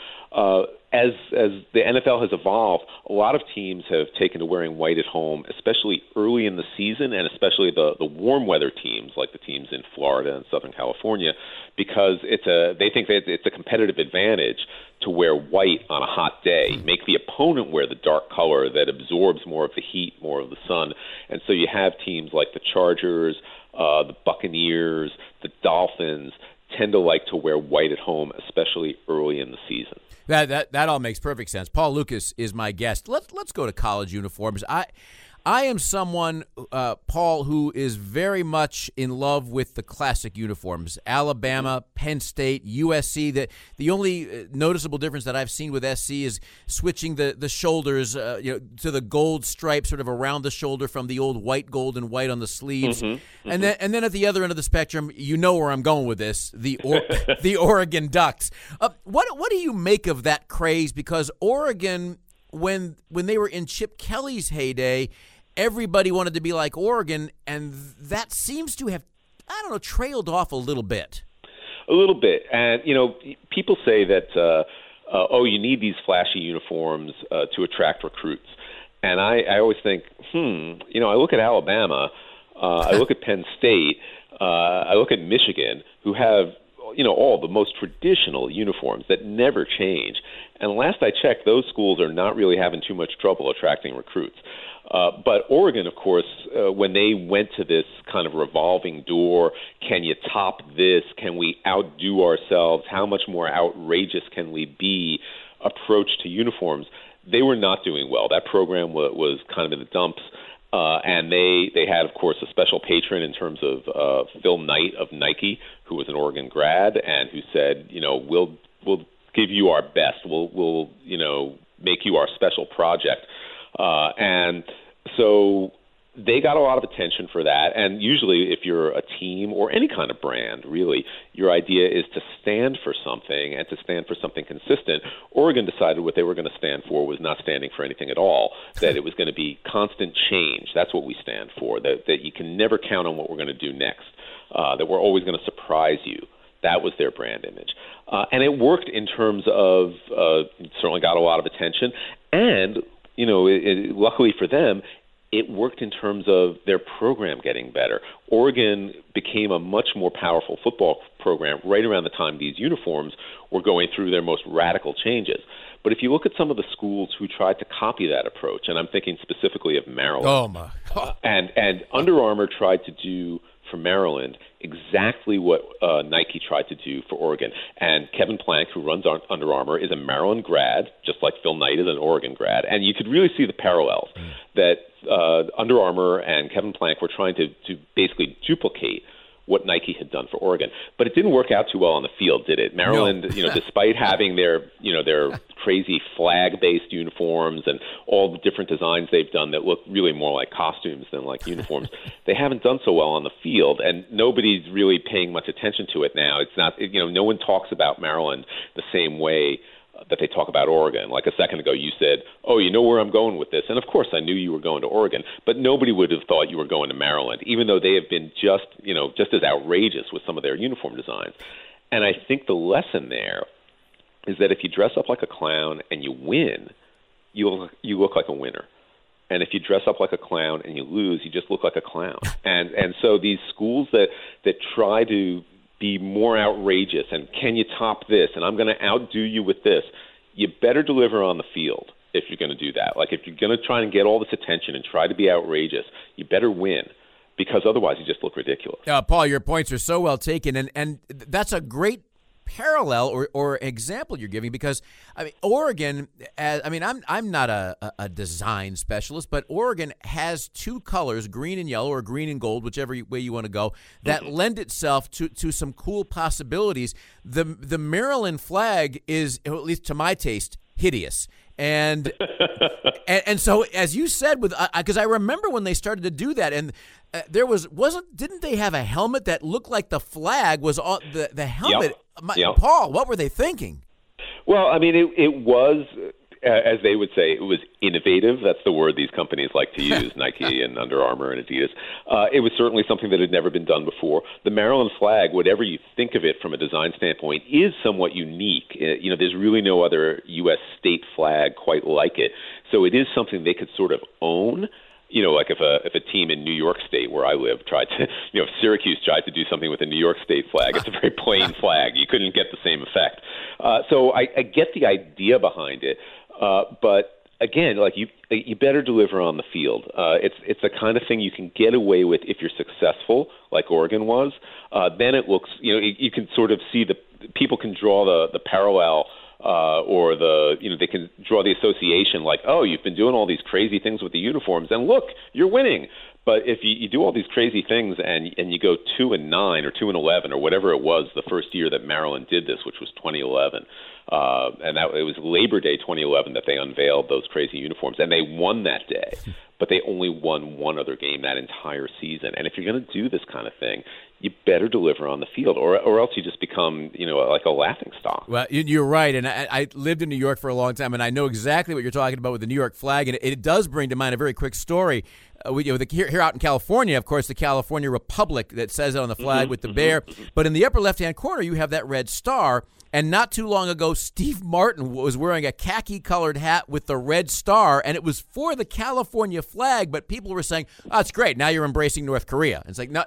As the NFL has evolved, a lot of teams have taken to wearing white at home, especially early in the season, and especially the warm weather teams like the teams in Florida and Southern California, because they think that it's a competitive advantage to wear white on a hot day, make the opponent wear the dark color that absorbs more of the heat, more of the sun. And so you have teams like the Chargers, the Buccaneers, the Dolphins tend to like to wear white at home, especially early in the season. That all makes perfect sense. Paul Lucas is my guest. Let's go to college uniforms. I am someone, Paul, who is very much in love with the classic uniforms. Alabama, Penn State, USC. The only noticeable difference that I've seen with SC is switching the shoulders, to the gold stripe sort of around the shoulder from the old white, gold, and white on the sleeves. And then at the other end of the spectrum, you know where I'm going with this, the Oregon Ducks. What do you make of that craze? Because Oregon, when they were in Chip Kelly's heyday, everybody wanted to be like Oregon, and that seems to have, trailed off a little bit. A little bit. And, people say that, you need these flashy uniforms to attract recruits. And I always think, I look at Alabama, I look at Penn State, I look at Michigan, who have all the most traditional uniforms that never change. And last I checked, those schools are not really having too much trouble attracting recruits. But Oregon, of course, when they went to this kind of revolving door, can you top this? Can we outdo ourselves? How much more outrageous can we be? Approach to uniforms, they were not doing well. That program was kind of in the dumps. And they had, of course, a special patron in terms of Phil Knight of Nike, who was an Oregon grad, and who said, we'll give you our best. We'll make you our special project. And so they got a lot of attention for that. And usually if you're a team or any kind of brand, really, your idea is to stand for something and to stand for something consistent. Oregon decided what they were going to stand for was not standing for anything at all, that it was going to be constant change. That's what we stand for, that you can never count on what we're going to do next, that we're always going to surprise you. That was their brand image. And it worked in terms of it certainly got a lot of attention. And luckily for them, it worked in terms of their program getting better. Oregon became a much more powerful football program right around the time these uniforms were going through their most radical changes. But if you look at some of the schools who tried to copy that approach, and I'm thinking specifically of Maryland, and Under Armour tried to do for Maryland exactly what Nike tried to do for Oregon. And Kevin Plank, who runs Under Armour, is a Maryland grad, just like Phil Knight is an Oregon grad. And you could really see the parallels that Under Armour and Kevin Plank were trying to basically duplicate what Nike had done for Oregon. But it didn't work out too well on the field, did it? Maryland, despite having their crazy flag-based uniforms and all the different designs they've done that look really more like costumes than like uniforms, they haven't done so well on the field, and nobody's really paying much attention to it now. It's not, no one talks about Maryland the same way that they talk about Oregon. Like a second ago, you said, oh, you know where I'm going with this. And of course, I knew you were going to Oregon, but nobody would have thought you were going to Maryland, even though they have been just as outrageous with some of their uniform designs. And I think the lesson there is that if you dress up like a clown and you win, you look like a winner. And if you dress up like a clown and you lose, you just look like a clown. And so these schools that try to be more outrageous and can you top this and I'm going to outdo you with this, you better deliver on the field if you're going to do that. Like if you're going to try and get all this attention and try to be outrageous, you better win. because otherwise you just look ridiculous. Paul, your points are so well taken, and that's a great parallel or example you're giving, because I mean Oregon, I'm not a design specialist, but Oregon has two colors, green and yellow or green and gold, whichever way you want to go, that lend itself to some cool possibilities. The Maryland flag is, at least to my taste, hideous. And so, as you said, with because I remember when they started to do that, and didn't they have a helmet that looked like the flag was on the helmet? Yep. Paul, what were they thinking? Well, I mean, it was, as they would say, it was innovative. That's the word these companies like to use, Nike and Under Armour and Adidas. It was certainly something that had never been done before. The Maryland flag, whatever you think of it from a design standpoint, is somewhat unique. There's really no other U.S. state flag quite like it. So it is something they could sort of own. Like if a team in New York State, where I live, tried to, if Syracuse tried to do something with a New York State flag, it's a very plain flag. You couldn't get the same effect. So I get the idea behind it, but again, like you better deliver on the field. It's the kind of thing you can get away with if you're successful, like Oregon was. Then it looks, you can sort of see people can draw the parallel. Or they can draw the association like, oh, you've been doing all these crazy things with the uniforms, and look, you're winning. But if you do all these crazy things and you go 2-9 or 2-11 or whatever it was the first year that Maryland did this, which was 2011, and it was Labor Day 2011 that they unveiled those crazy uniforms, and they won that day. But they only won one other game that entire season. And if you're going to do this kind of thing, you better deliver on the field, or else you just become, like a laughing stock. Well, you're right, and I lived in New York for a long time, and I know exactly what you're talking about with the New York flag, and it does bring to mind a very quick story. Here out in California, of course, the California Republic that says it on the flag with the bear, but in the upper left-hand corner, you have that red star. And not too long ago, Steve Martin was wearing a khaki-colored hat with the red star, and it was for the California flag, but people were saying, oh, it's great, now you're embracing North Korea. It's like, no,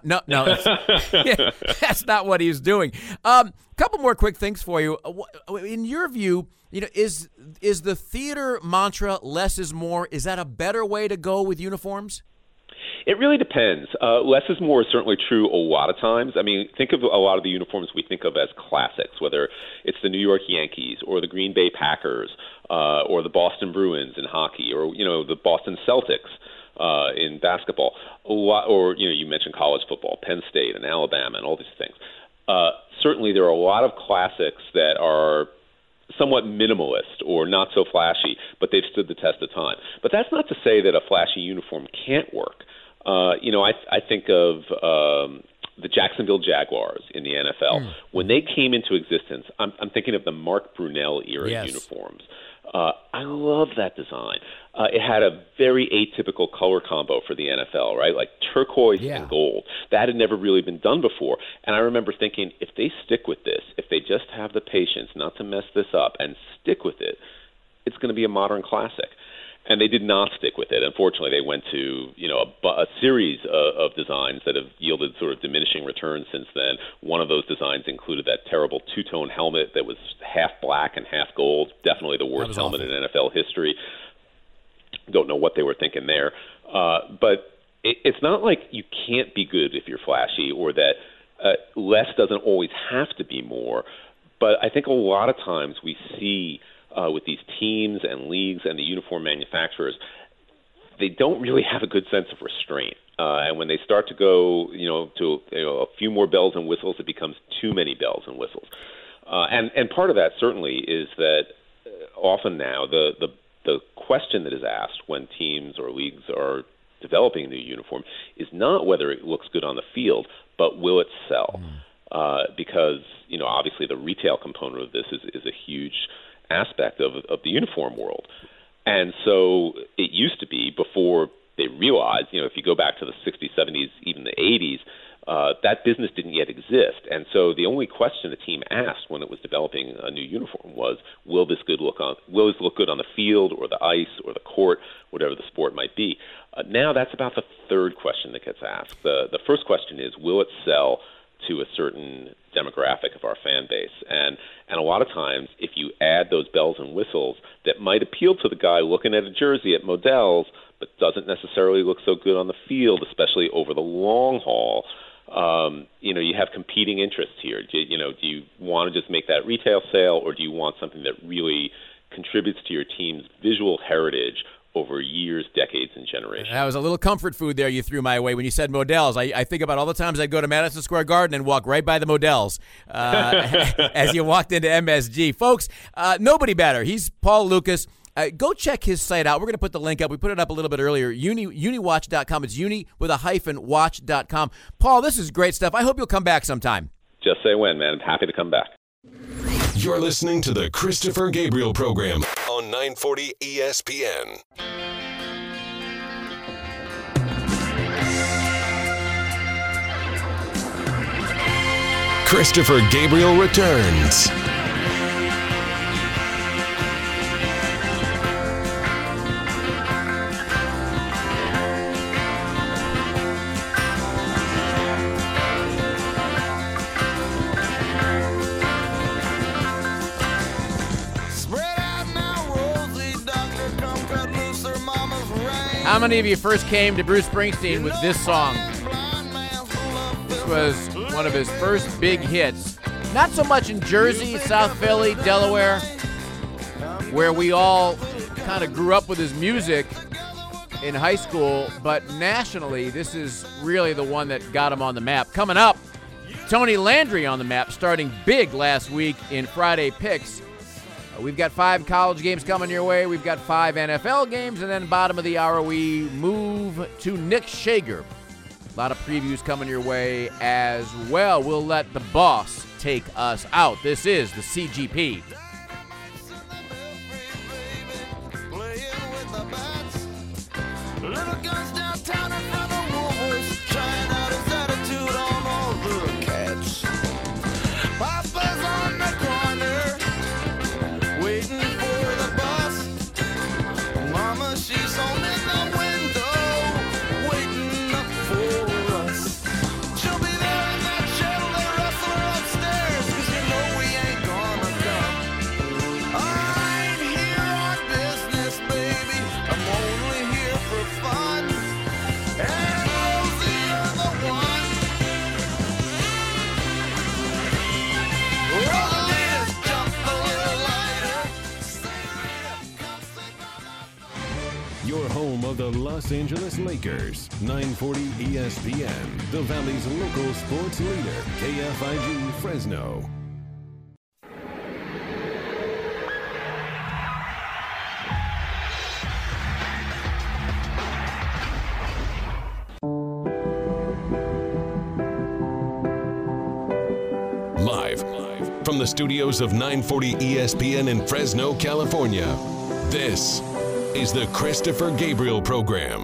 that's not what he's doing. Couple more quick things for you. In your view, is the theater mantra, less is more, is that a better way to go with uniforms? It really depends. Less is more is certainly true a lot of times. I mean, think of a lot of the uniforms we think of as classics, whether it's the New York Yankees or the Green Bay Packers or the Boston Bruins in hockey or, the Boston Celtics in basketball. Or, you mentioned college football, Penn State and Alabama and all these things. Certainly there are a lot of classics that are somewhat minimalist or not so flashy, but they've stood the test of time. But that's not to say that a flashy uniform can't work. I think of the Jacksonville Jaguars in the NFL. When they came into existence, I'm thinking of the Mark Brunell era uniforms. I love that design. It had a very atypical color combo for the NFL, right? Like turquoise and gold. That had never really been done before. And I remember thinking, if they stick with this, if they just have the patience not to mess this up and stick with it, it's going to be a modern classic. And they did not stick with it. Unfortunately, they went to a series of designs that have yielded sort of diminishing returns since then. One of those designs included that terrible two-tone helmet that was half black and half gold. Definitely the worst helmet in NFL history. Don't know what they were thinking there. But it's not like you can't be good if you're flashy, or that less doesn't always have to be more. But I think a lot of times we see with these teams and leagues and the uniform manufacturers, they don't really have a good sense of restraint. And when they start to go, to a few more bells and whistles, it becomes too many bells and whistles. And part of that certainly is that often now the question that is asked when teams or leagues are developing a new uniform is not whether it looks good on the field, but will it sell? Because obviously the retail component of this is a huge aspect of the uniform world. And so it used to be, before they realized, if you go back to the 60s, 70s, even the 80s, that business didn't yet exist. And so the only question a team asked when it was developing a new uniform was, will this look good on the field or the ice or the court, whatever the sport might be? Now that's about the third question that gets asked. The first question is, will it sell to a certain demographic of our fan base? And a lot of times, if you add those bells and whistles that might appeal to the guy looking at a jersey at Modell's, but doesn't necessarily look so good on the field, especially over the long haul. You have competing interests here. Do you want to just make that retail sale, or do you want something that really contributes to your team's visual heritage over years, decades, and generations? That was a little comfort food there you threw my way when you said Modell's. I think about all the times I'd go to Madison Square Garden and walk right by the Modell's as you walked into MSG. Folks, nobody better. He's Paul Lucas. Go check his site out. We're going to put the link up. We put it up a little bit earlier, uniwatch.com. It's uni with a hyphen watch.com. Paul, this is great stuff. I hope you'll come back sometime. Just say when, man. I'm happy to come back. You're listening to the Christopher Gabriel Program on 940 ESPN. Christopher Gabriel returns. How many of you first came to Bruce Springsteen with this song? This was one of his first big hits. Not so much in Jersey, South Philly, Delaware, where we all kind of grew up with his music in high school, but nationally, this is really the one that got him on the map. Coming up, Tony Landry on the map, starting big last week in Friday Picks. We've got 5 college games coming your way. We've got 5 NFL games. And then bottom of the hour, we move to Nick Schager. A lot of previews coming your way as well. We'll let the boss take us out. This is the CGP. Little guns downtown in front of Woolworths, trying out his attitude on all the cats. Papa's on the corner, waiting for the bus. Mama, she's on in the window, waiting up for us. She'll be there in that Chevrolet Rustler upstairs, 'cause you know we ain't gonna come. I ain't here on business, baby. I'm only here for fun. And Rosie, you're the one. Rosalie has jumped a little lighter. Your home of the Los Angeles Lakers, 940 ESPN, the Valley's local sports leader, KFIG Fresno. Live from the studios of 940 ESPN in Fresno, California, this is the Christopher Gabriel Program.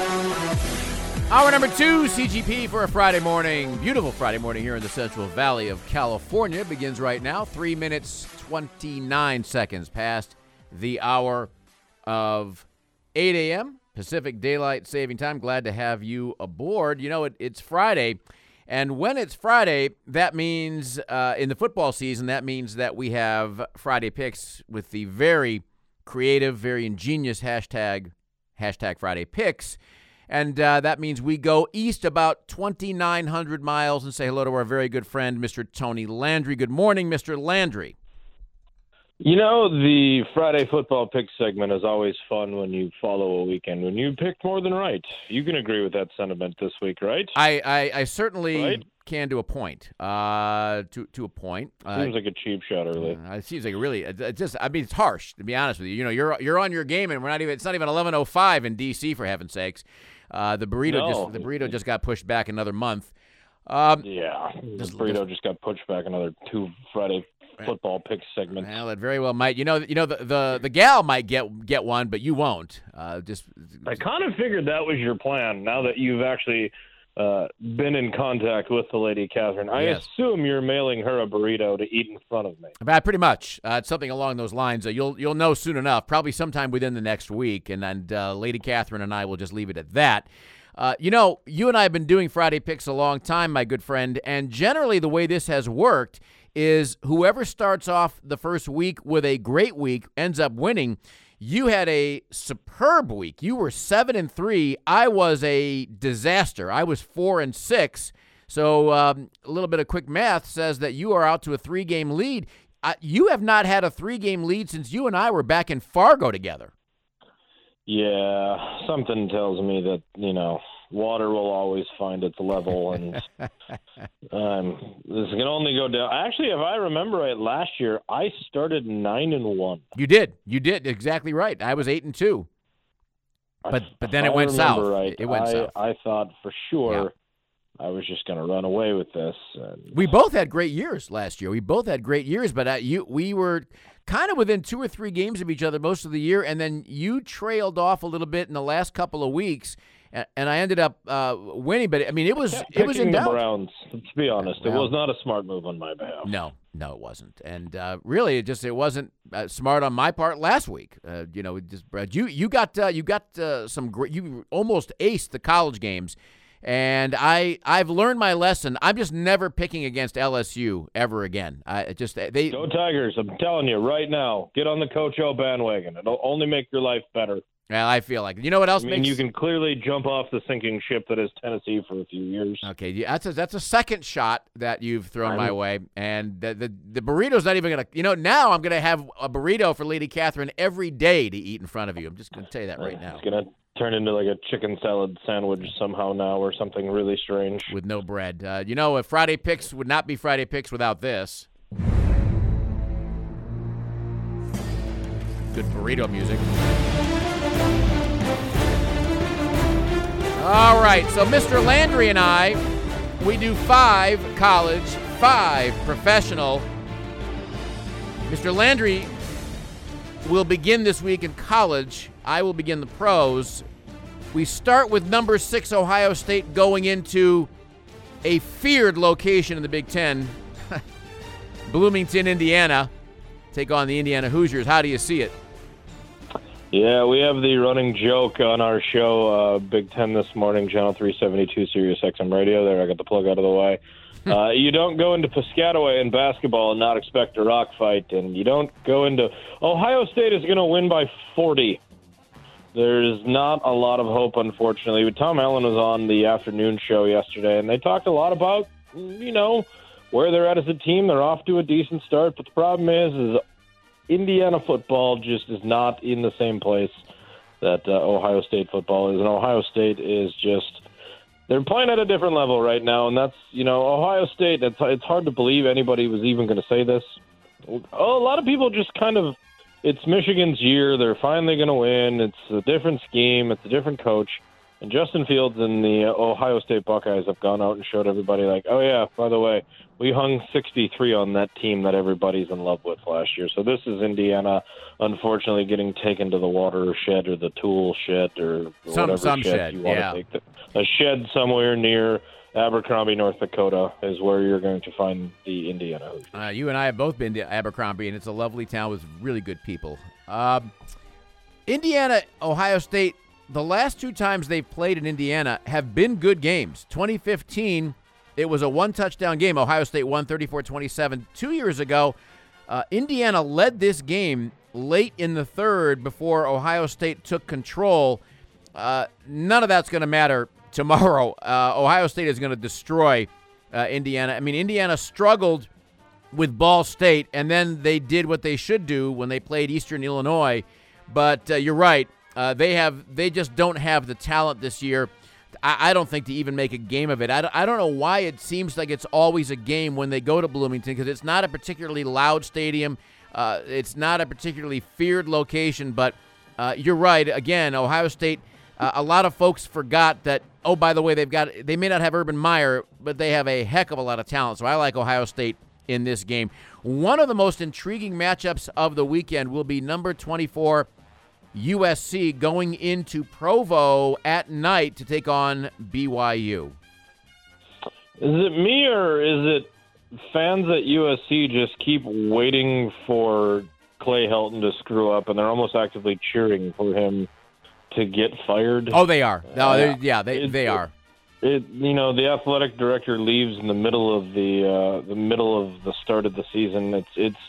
Hour number 2, CGP for a Friday morning. Beautiful Friday morning here in the Central Valley of California. Begins right now, 3 minutes, 29 seconds past the hour of 8 a.m. Pacific Daylight Saving Time. Glad to have you aboard. You know, it's Friday, and when it's Friday, that means in the football season, that means that we have Friday Picks with the very creative, very ingenious hashtag Friday Picks. And that means we go east about 2,900 miles and say hello to our very good friend, Mr. Tony Landry. Good morning, Mr. Landry. You know, the Friday football pick segment is always fun when you follow a weekend, when you pick more than right. You can agree with that sentiment this week, right? I certainly Right? can to a point. To a point. Seems like a cheap shot early. It seems like it's harsh, to be honest with you. You know, you're on your game, and it's not even 11:05 in D.C., for heaven's sakes. The burrito just got pushed back another month. Yeah, the burrito just got pushed back another 2 Friday football pick segments. Well, it very well might. The gal might get one, but you won't. I kind of figured that was your plan. Now that you've actually been in contact with the lady Catherine, I assume you're mailing her a burrito to eat in front of me. Pretty much. It's something along those lines. You'll know soon enough, probably sometime within the next week, and Lady Catherine and I will just leave it at that. You and I have been doing Friday Picks a long time, my good friend, and generally the way this has worked is whoever starts off the first week with a great week ends up winning. You had a superb week. You were 7-3. I was a disaster. I was 4-6. So a little bit of quick math says that you are out to a 3-game lead. You have not had a 3-game lead since you and I were back in Fargo together. Yeah, something tells me that, water will always find its level, and this can only go down. Actually, if I remember right, last year I started 9-1. You did exactly right. I was 8-2, but then it went south. Right, it went south. I thought for sure I was just going to run away with this. We both had great years last year. But we were kind of within 2 or 3 games of each other most of the year, and then you trailed off a little bit in the last couple of weeks. And I ended up winning, but I mean, it was in doubt. The Browns, to be honest, it was not a smart move on my behalf. No, it wasn't, and really, it wasn't smart on my part last week. Brad, you got some great. You almost aced the college games, and I've learned my lesson. I'm just never picking against LSU ever again. Go Tigers! I'm telling you right now, get on the Coach O bandwagon. It'll only make your life better. Well, I feel like what else makes you can clearly jump off the sinking ship that is Tennessee for a few years. Okay, that's a second shot that you've thrown my way, and the burrito's not even gonna. Now I'm gonna have a burrito for Lady Catherine every day to eat in front of you. I'm just gonna tell you that right now. It's gonna turn into like a chicken salad sandwich somehow now, or something really strange with no bread. If Friday Picks would not be Friday Picks without this good burrito music. All right, so Mr. Landry and I, we do 5 college, 5 professional. Mr. Landry will begin this week in college. I will begin the pros. We start with number 6 Ohio State going into a feared location in the Big Ten, Bloomington, Indiana. Take on the Indiana Hoosiers. How do you see it? Yeah, we have the running joke on our show, Big Ten this morning, Channel 372, Sirius XM Radio. There, I got the plug out of the way. You don't go into Piscataway in basketball and not expect a rock fight, and you don't go into Ohio State is going to win by 40. There's not a lot of hope, unfortunately. But Tom Allen was on the afternoon show yesterday, and they talked a lot about, where they're at as a team. They're off to a decent start, but the problem is Indiana football just is not in the same place that Ohio State football is. And Ohio State is just, they're playing at a different level right now. And that's, Ohio State, it's hard to believe anybody was even going to say this. A lot of people just it's Michigan's year. They're finally going to win. It's a different scheme. It's a different coach. And Justin Fields and the Ohio State Buckeyes have gone out and showed everybody, oh, yeah, by the way, we hung 63 on that team that everybody's in love with last year. So this is Indiana, unfortunately, getting taken to the water shed or the tool shed or whatever shed you want to take. A shed somewhere near Abercrombie, North Dakota is where you're going to find the Indiana Hoosiers. You and I have both been to Abercrombie, and it's a lovely town with really good people. Indiana, Ohio State, the last 2 times they've played in Indiana have been good games. 2015, it was a 1-touchdown game. Ohio State won 34-27. 2 years ago, Indiana led this game late in the third before Ohio State took control. None of that's going to matter tomorrow. Ohio State is going to destroy Indiana. I mean, Indiana struggled with Ball State, and then they did what they should do when they played Eastern Illinois. But you're right. They just don't have the talent this year. I don't think to even make a game of it. I don't know why it seems like it's always a game when they go to Bloomington, because it's not a particularly loud stadium. It's not a particularly feared location. But you're right. Again, Ohio State. A lot of folks forgot that. Oh, by the way, they may not have Urban Meyer, but they have a heck of a lot of talent. So I like Ohio State in this game. One of the most intriguing matchups of the weekend will be number 24. USC going into Provo at night to take on BYU. Is it me or is it fans at USC just keep waiting for Clay Helton to screw up, and they're almost actively cheering for him to get fired? Oh, they are. No, they are. The athletic director leaves in the middle of the start of the season. It's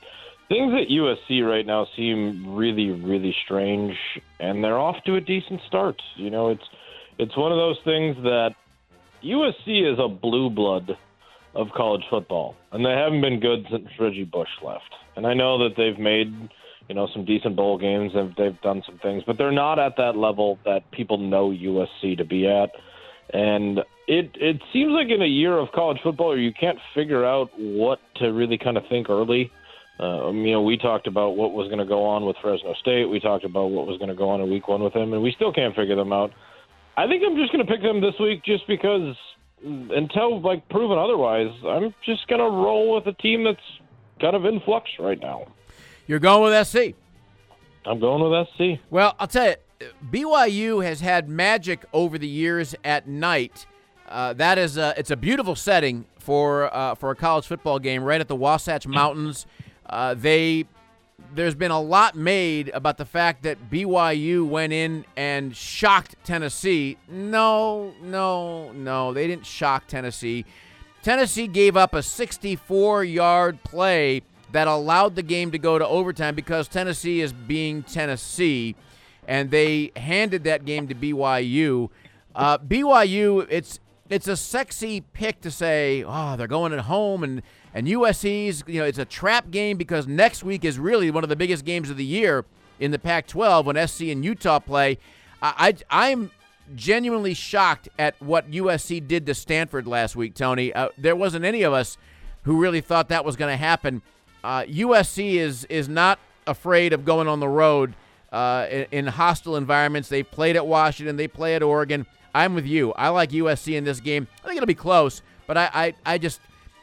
Things at USC right now seem really, really strange, and they're off to a decent start. You know, it's one of those things that USC is a blue blood of college football, and they haven't been good since Reggie Bush left. And I know that they've made, some decent bowl games, and they've done some things, but they're not at that level that people know USC to be at. And it seems like in a year of college football, you can't figure out what to really kind of think early. We talked about what was going to go on with Fresno State. We talked about what was going to go on in week 1 with them, and we still can't figure them out. I think I'm just going to pick them this week just because until proven otherwise, I'm just going to roll with a team that's kind of in flux right now. You're going with SC? I'm going with SC. Well, I'll tell you, BYU has had magic over the years at night. It's a beautiful setting for a college football game right at the Wasatch Mountains. There's been a lot made about the fact that BYU went in and shocked Tennessee. No, they didn't shock Tennessee. Tennessee gave up a 64-yard play that allowed the game to go to overtime because Tennessee is being Tennessee, and they handed that game to BYU. BYU, it's a sexy pick to say, oh, they're going at home, and USC's, it's a trap game because next week is really one of the biggest games of the year in the Pac-12 when SC and Utah play. I'm genuinely shocked at what USC did to Stanford last week, Tony. There wasn't any of us who really thought that was going to happen. USC is not afraid of going on the road in hostile environments. They've played at Washington. They play at Oregon. I'm with you. I like USC in this game. I think it'll be close, but I just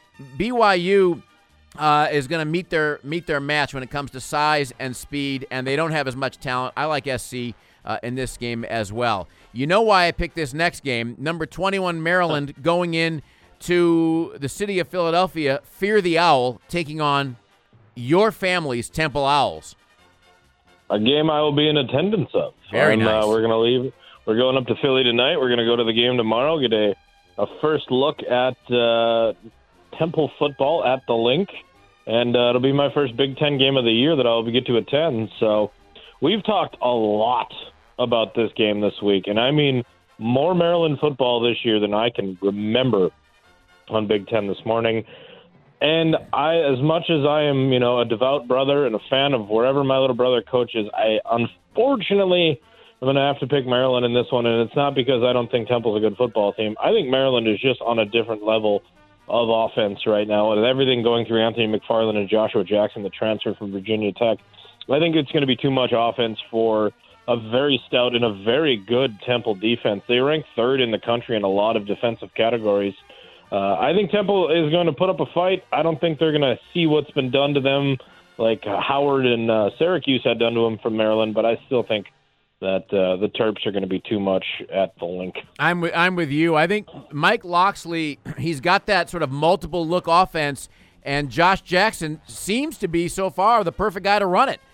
BYU is going to meet their match when it comes to size and speed, and they don't have as much talent. I like SC in this game as well. You know why I picked this next game? Number 21 Maryland going in to the city of Philadelphia, Fear the Owl, taking on your family's Temple Owls. A game I will be in attendance of. Very nice. We're going to leave. We're going up to Philly tonight. We're going to go to the game tomorrow, get a first look at Temple football at the Link, and it'll be my first Big Ten game of the year that I'll get to attend. So we've talked a lot about this game this week, and I mean more Maryland football this year than I can remember on Big Ten this morning. And as much as I am, a devout brother and a fan of wherever my little brother coaches, I unfortunately I'm going to have to pick Maryland in this one, and it's not because I don't think Temple's a good football team. I think Maryland is just on a different level of offense right now, with everything going through Anthony McFarland and Joshua Jackson, the transfer from Virginia Tech. I think it's going to be too much offense for a very stout and a very good Temple defense. They rank 3rd in the country in a lot of defensive categories. I think Temple is going to put up a fight. I don't think they're going to see what's been done to them like Howard and Syracuse had done to them from Maryland, but I still think that the Terps are going to be too much at the Link. I'm with you. I think Mike Loxley, he's got that sort of multiple look offense, and Josh Jackson seems to be so far the perfect guy to run it.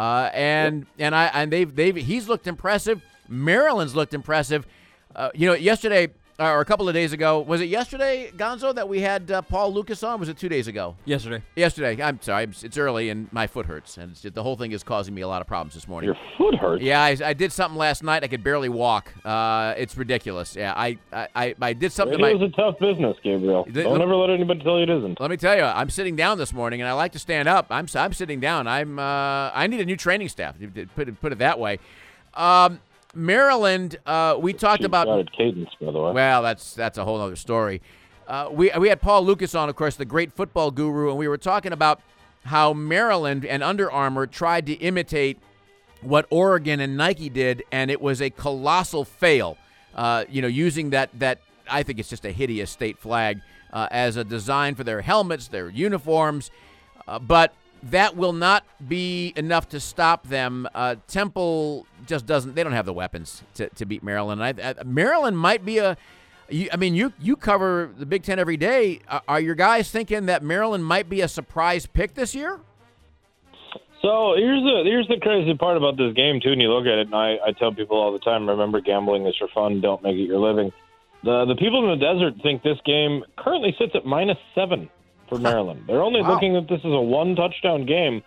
He's looked impressive. Maryland's looked impressive. Yesterday or a couple of days ago, was it yesterday, Gonzo, that we had Paul Lucas on? Was it 2 days ago? Yesterday. I'm sorry. It's early and my foot hurts, and the whole thing is causing me a lot of problems this morning. Your foot hurts? Yeah, I did something last night. I could barely walk. It's ridiculous. Yeah, I did something. It was a tough business, Gabriel. Don't ever let anybody tell you it isn't. Let me tell you, I'm sitting down this morning, and I like to stand up. I'm sitting down. I need a new training staff. Put it that way. Maryland, we talked about cadence, by the way. Well, that's a whole other story. We had Paul Lucas on, of course, the great football guru, and we were talking about how Maryland and Under Armour tried to imitate what Oregon and Nike did, and it was a colossal fail. Using that I think it's just a hideous state flag as a design for their helmets, their uniforms, but that will not be enough to stop them. Temple just doesn't. They don't have the weapons to beat Maryland. Maryland might be you cover the Big Ten every day. Are your guys thinking that Maryland might be a surprise pick this year? So here's the crazy part about this game too. And you look at it, and I tell people all the time: remember, gambling is for fun. Don't make it your living. The people in the desert think this game currently sits at -7. For Maryland. They're only looking at this as a 1-touchdown game.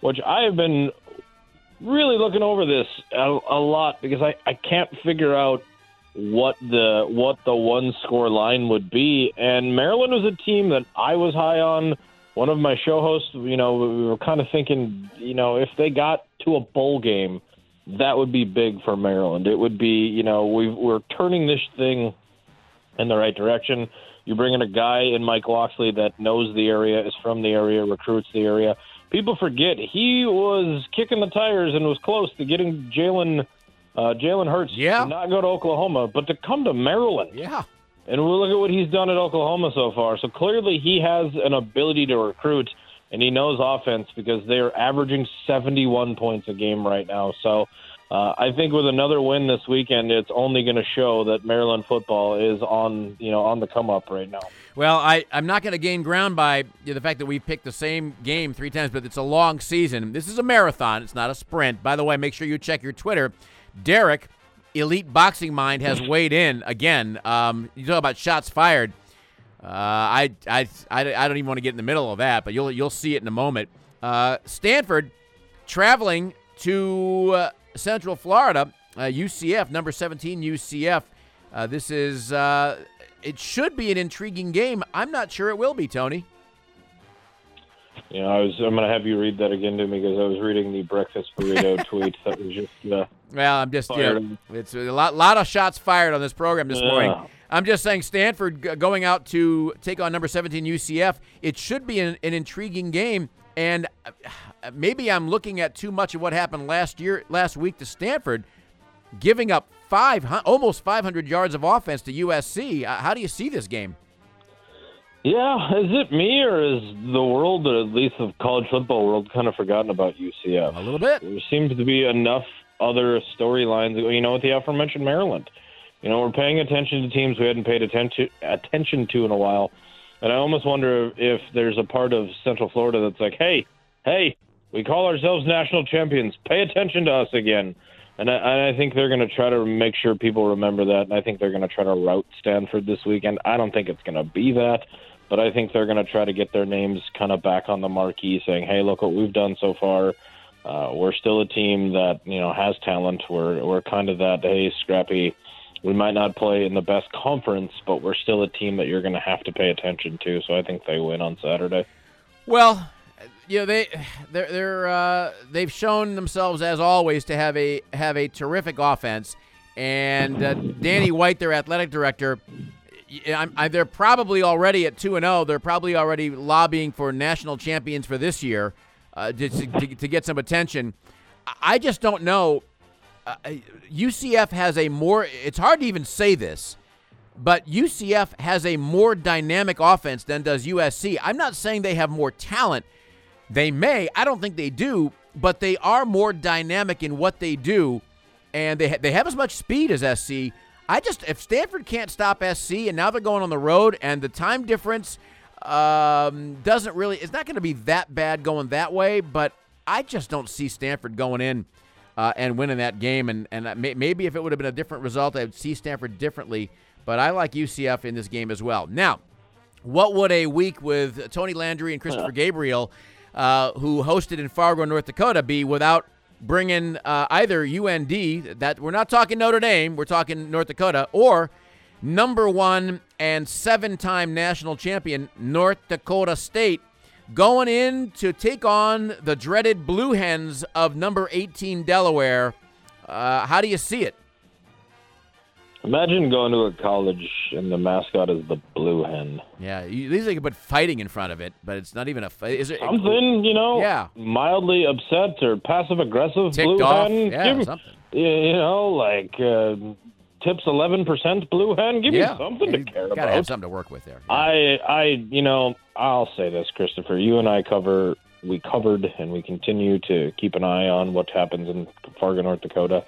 which I have been really looking over this a lot because I can't figure out what the one score line would be. And Maryland was a team that I was high on. One of my show hosts, we were kind of thinking, if they got to a bowl game, that would be big for Maryland. It would be, we're turning this thing in the right direction. You bring in a guy in Mike Loxley that knows the area, is from the area, recruits the area. People forget he was kicking the tires and was close to getting Jalen Hurts to not go to Oklahoma, but to come to Maryland. Yeah. And we'll look at what he's done at Oklahoma so far. So clearly he has an ability to recruit, and he knows offense because they are averaging 71 points a game right now. So I think with another win this weekend, it's only going to show that Maryland football is on the come up right now. Well, I'm not going to gain ground by the fact that we've picked the same game 3 times, but it's a long season. This is a marathon. It's not a sprint. By the way, make sure you check your Twitter. Derek, Elite Boxing Mind, has weighed in again. You talk about shots fired. I don't even want to get in the middle of that, but you'll see it in a moment. Stanford traveling to Central Florida, UCF, number 17 UCF. This is it should be an intriguing game. I'm not sure it will be, Tony. I'm going to have you read that again to me because I was reading the breakfast burrito tweet that was just. Well, I'm just it's a lot of shots fired on this program this morning. I'm just saying Stanford going out to take on number 17 UCF. It should be an intriguing game, and maybe I'm looking at too much of what happened last week to Stanford, giving up almost 500 yards of offense to USC. How do you see this game? Yeah, is it me or is the world, or at least the college football world, kind of forgotten about UCF? A little bit. There seems to be enough other storylines, with the aforementioned Maryland. We're paying attention to teams we hadn't paid attention to in a while. And I almost wonder if there's a part of Central Florida that's like, hey, we call ourselves national champions. Pay attention to us again. And I think they're going to try to make sure people remember that. And I think they're going to try to rout Stanford this weekend. I don't think it's going to be that. But I think they're going to try to get their names kind of back on the marquee, saying, hey, look what we've done so far. We're still a team that, has talent. We're kind of that, hey, scrappy. We might not play in the best conference, but we're still a team that you're going to have to pay attention to. So I think they win on Saturday. Well, they've shown themselves, as always, to have a terrific offense. And Danny White, their athletic director, they're probably already at 2-0. They're probably already lobbying for national champions for this year to get some attention. I just don't know. UCF has a more – it's hard to even say this, but UCF has a more dynamic offense than does USC. I'm not saying they have more talent. They may. I don't think they do, but they are more dynamic in what they do, and they have as much speed as SC. If Stanford can't stop SC, and now they're going on the road, and the time difference doesn't really, it's not going to be that bad going that way, but I just don't see Stanford going in and winning that game. And maybe if it would have been a different result, I would see Stanford differently, but I like UCF in this game as well. Now, what would a week with Tony Landry and Christopher Gabriel, who hosted in Fargo, North Dakota, be without bringing either UND, that we're not talking Notre Dame, we're talking North Dakota, or number 1 and 7-time national champion North Dakota State, going in to take on the dreaded Blue Hens of number 18 Delaware. How do you see it? Imagine going to a college and the mascot is the Blue Hen. Yeah, at least they could put fighting in front of it, but it's not even a fight. Is it something, Yeah. Mildly upset or passive-aggressive Ticked Blue off. Hen? Yeah, something. Tips 11% Blue Hen? Give me something to care about. Got to have something to work with there. Yeah. I'll say this, Christopher. You and I covered and we continue to keep an eye on what happens in Fargo, North Dakota.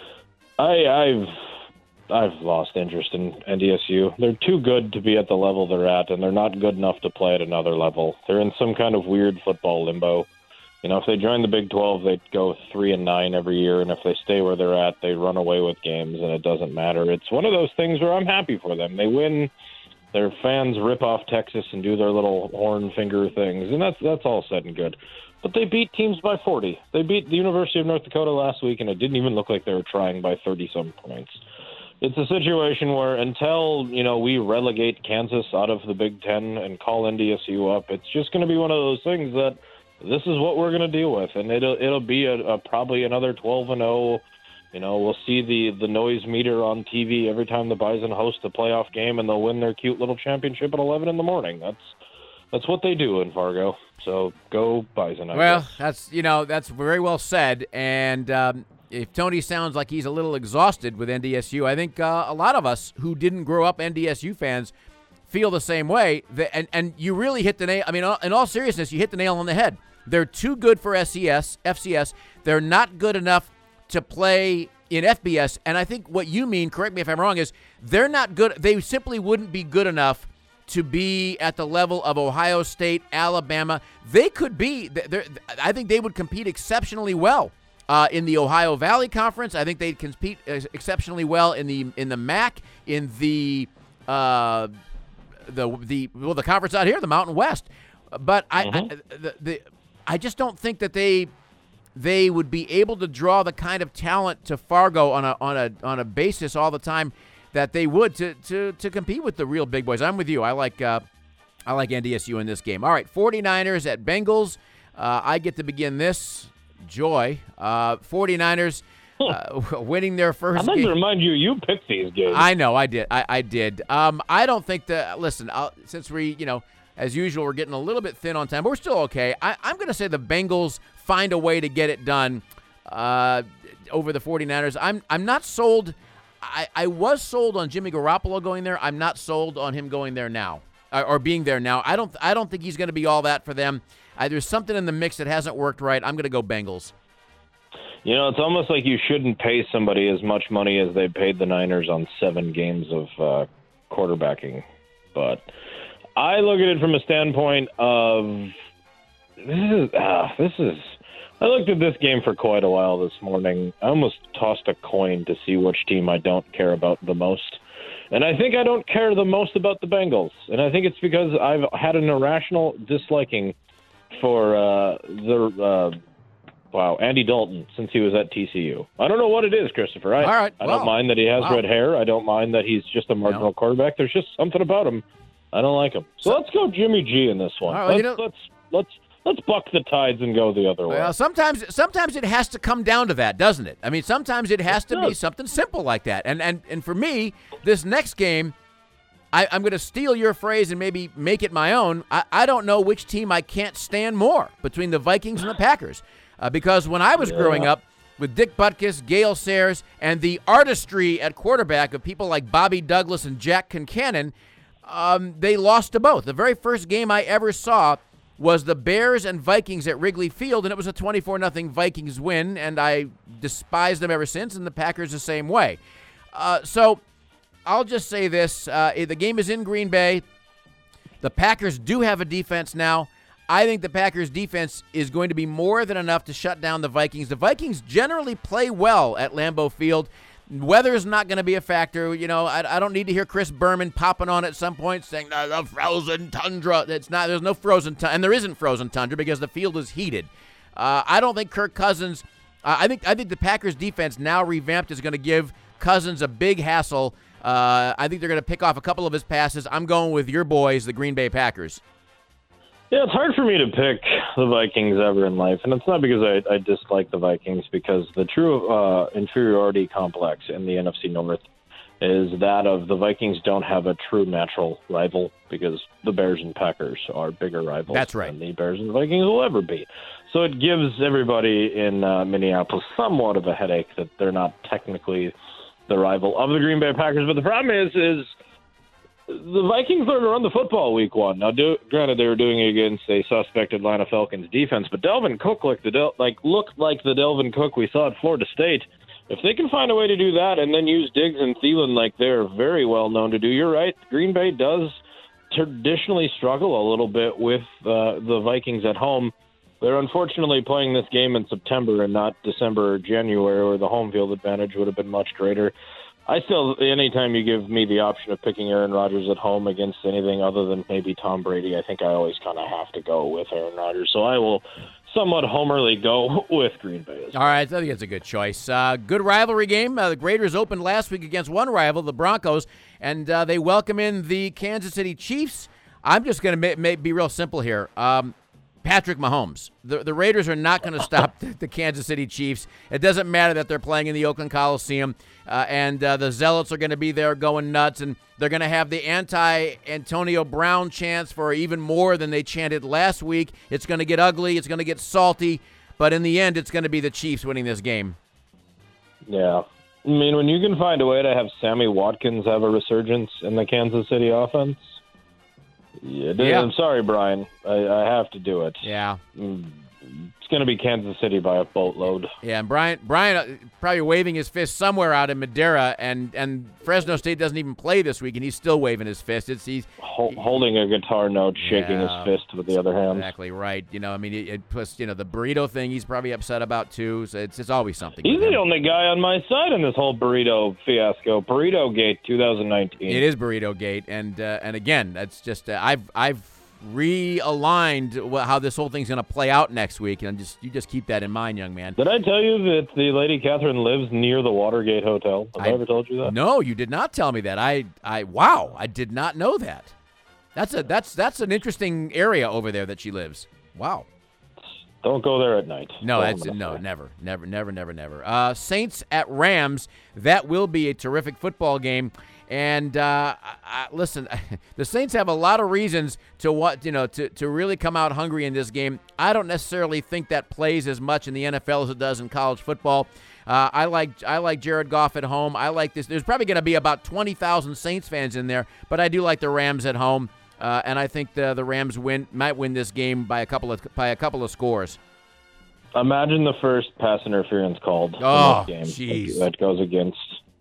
I've lost interest in NDSU. They're too good to be at the level they're at, and they're not good enough to play at another level. They're in some kind of weird football limbo. If they join the Big 12, they'd go 3-9 every year, and if they stay where they're at, they run away with games, and it doesn't matter. It's one of those things where I'm happy for them. They win Their fans rip off Texas and do their little horn finger things, and that's all said and good. But they beat teams by 40. They beat the University of North Dakota last week, and it didn't even look like they were trying by 30-some points. It's a situation where until, we relegate Kansas out of the Big Ten and call NDSU up, it's just going to be one of those things that this is what we're going to deal with, and it'll be a probably another 12-0. We'll see the noise meter on TV every time the Bison host a playoff game, and they'll win their cute little championship at 11 in the morning. That's what they do in Fargo. So go Bison. I guess. That's very well said. And if Tony sounds like he's a little exhausted with NDSU, I think a lot of us who didn't grow up NDSU fans feel the same way. And you really hit the nail. I mean, in all seriousness, you hit the nail on the head. They're too good for FCS. They're not good enough to play in FBS. And I think what you mean, correct me if I'm wrong, is they're not good. They simply wouldn't be good enough to be at the level of Ohio State, Alabama. They could be. I think they would compete exceptionally well in the Ohio Valley Conference. I think they'd compete exceptionally well in the MAC, in the conference out here, the Mountain West. But I just don't think that they would be able to draw the kind of talent to Fargo on a basis all the time that they would to compete with the real big boys. I'm with you. I like NDSU in this game. All right, 49ers at Bengals. I get to begin this. Joy. 49ers winning their first I'd like game. to remind you picked these games. I know, I did. I did. I don't think that, listen, since we, as usual, we're getting a little bit thin on time, but we're still okay. I'm going to say the Bengals find a way to get it done over the 49ers. I'm not sold. I was sold on Jimmy Garoppolo going there. I'm not sold on him going there now or being there now. I don't think he's going to be all that for them. There's something in the mix that hasn't worked right. I'm going to go Bengals. It's almost like you shouldn't pay somebody as much money as they paid the Niners on 7 games of quarterbacking. But I look at it from a standpoint of this is. I looked at this game for quite a while this morning. I almost tossed a coin to see which team I don't care about the most. And I think I don't care the most about the Bengals. And I think it's because I've had an irrational disliking for Andy Dalton since he was at TCU. I don't know what it is, Christopher. All right. I don't mind that he has red hair. I don't mind that he's just a marginal quarterback. There's just something about him. I don't like him. So let's go Jimmy G in this one. Let's buck the tides and go the other way. Well, sometimes it has to come down to that, doesn't it? I mean, sometimes it has to be something simple like that. And for me, this next game, I'm going to steal your phrase and maybe make it my own. I don't know which team I can't stand more between the Vikings and the Packers. Because when I was growing up with Dick Butkus, Gale Sayers, and the artistry at quarterback of people like Bobby Douglas and Jack Concannon, they lost to both. The very first game I ever saw was the Bears and Vikings at Wrigley Field, and it was a 24-0 Vikings win, and I despised them ever since, and the Packers the same way. So I'll just say this. The game is in Green Bay. The Packers do have a defense now. I think the Packers' defense is going to be more than enough to shut down the Vikings. The Vikings generally play well at Lambeau Field. Weather is not going to be a factor. I don't need to hear Chris Berman popping on at some point saying the frozen tundra. It's not. There's no frozen tundra, and there isn't frozen tundra because the field is heated. I don't think Kirk Cousins. I think the Packers defense now revamped is going to give Cousins a big hassle. I think they're going to pick off a couple of his passes. I'm going with your boys, the Green Bay Packers. Yeah, it's hard for me to pick the Vikings ever in life, and it's not because I dislike the Vikings, because the true inferiority complex in the NFC North is that of the Vikings don't have a true natural rival because the Bears and Packers are bigger rivals. That's right. Than the Bears and the Vikings will ever be. So it gives everybody in Minneapolis somewhat of a headache that they're not technically the rival of the Green Bay Packers. But the problem is the Vikings learned to run the football week 1. Now, granted, they were doing it against a suspect Atlanta Falcons defense, but Delvin Cook looked like the Delvin Cook we saw at Florida State. If they can find a way to do that and then use Diggs and Thielen like they're very well known to do, you're right. Green Bay does traditionally struggle a little bit with the Vikings at home. They're unfortunately playing this game in September and not December or January, where the home field advantage would have been much greater. anytime you give me the option of picking Aaron Rodgers at home against anything other than maybe Tom Brady, I think I always kind of have to go with Aaron Rodgers. So I will somewhat homerly go with Green Bay. All right, I think it's a good choice. Good rivalry game. The Raiders opened last week against one rival, the Broncos, and they welcome in the Kansas City Chiefs. I'm just going to be real simple here. Patrick Mahomes. The Raiders are not going to stop the Kansas City Chiefs. It doesn't matter that they're playing in the Oakland Coliseum, and the Zealots are going to be there going nuts, and they're going to have the anti-Antonio Brown chants for even more than they chanted last week. It's going to get ugly. It's going to get salty, but in the end, it's going to be the Chiefs winning this game. Yeah. I mean, when you can find a way to have Sammy Watkins have a resurgence in the Kansas City offense, yeah. I'm sorry, Brian. I have to do it. Yeah. It's going to be Kansas City by a boatload. Yeah, and Brian probably waving his fist somewhere out in Madera, and Fresno State doesn't even play this week, and he's still waving his fist. He's holding a guitar note, shaking his fist with the other hand. Exactly right. I mean, it plus the burrito thing he's probably upset about too. So it's always something. He's the only guy on my side in this whole burrito fiasco. Burrito Gate 2019. It is Burrito Gate, and again, that's just I've realigned how this whole thing's going to play out next week, and you just keep that in mind, young man. Did I tell you that the Lady Catherine lives near the Watergate Hotel? Have I ever told you that? No, you did not tell me that. Wow, I did not know that. That's an interesting area over there that she lives. Wow. Don't go there at night. No, never. Saints at Rams. That will be a terrific football game. And listen, the Saints have a lot of reasons to really come out hungry in this game. I don't necessarily think that plays as much in the NFL as it does in college football. I like Jared Goff at home. I like this. There's probably going to be about 20,000 Saints fans in there, but I do like the Rams at home, and I think the Rams might win this game by a couple of scores. Imagine the first pass interference called in this game. Jeez. That goes against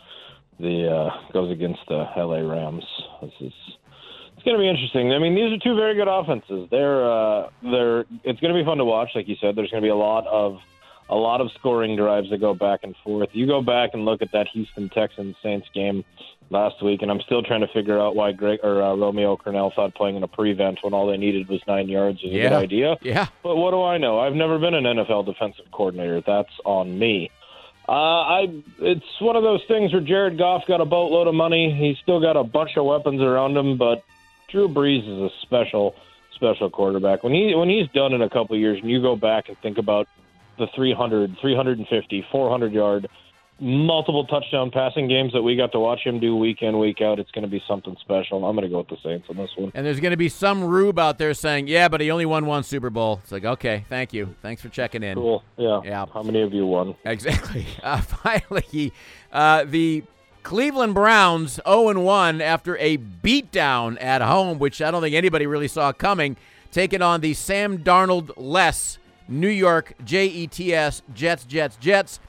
the LA Rams. It's going to be interesting. I mean, these are two very good offenses. It's going to be fun to watch. Like you said, there's going to be a lot of scoring drives that go back and forth. You go back and look at that Houston Texans Saints game last week, and I'm still trying to figure out why Romeo Crennel thought playing in a prevent when all they needed was 9 yards was a good idea. Yeah. But what do I know? I've never been an NFL defensive coordinator. That's on me. It's one of those things where Jared Goff got a boatload of money. He's still got a bunch of weapons around him, but Drew Brees is a special quarterback. When he's done in a couple of years, and you go back and think about the 300, 350, 400-yard, multiple touchdown passing games that we got to watch him do week in, week out, it's going to be something special. I'm going to go with the Saints on this one. And there's going to be some rube out there saying, yeah, but he only won one Super Bowl. It's like, okay, thank you. Thanks for checking in. Cool. Yeah. How many of you won? Exactly. Finally, the Cleveland Browns 0-1 after a beatdown at home, which I don't think anybody really saw coming, taking on the Sam Darnold-less New York Jets, Jets.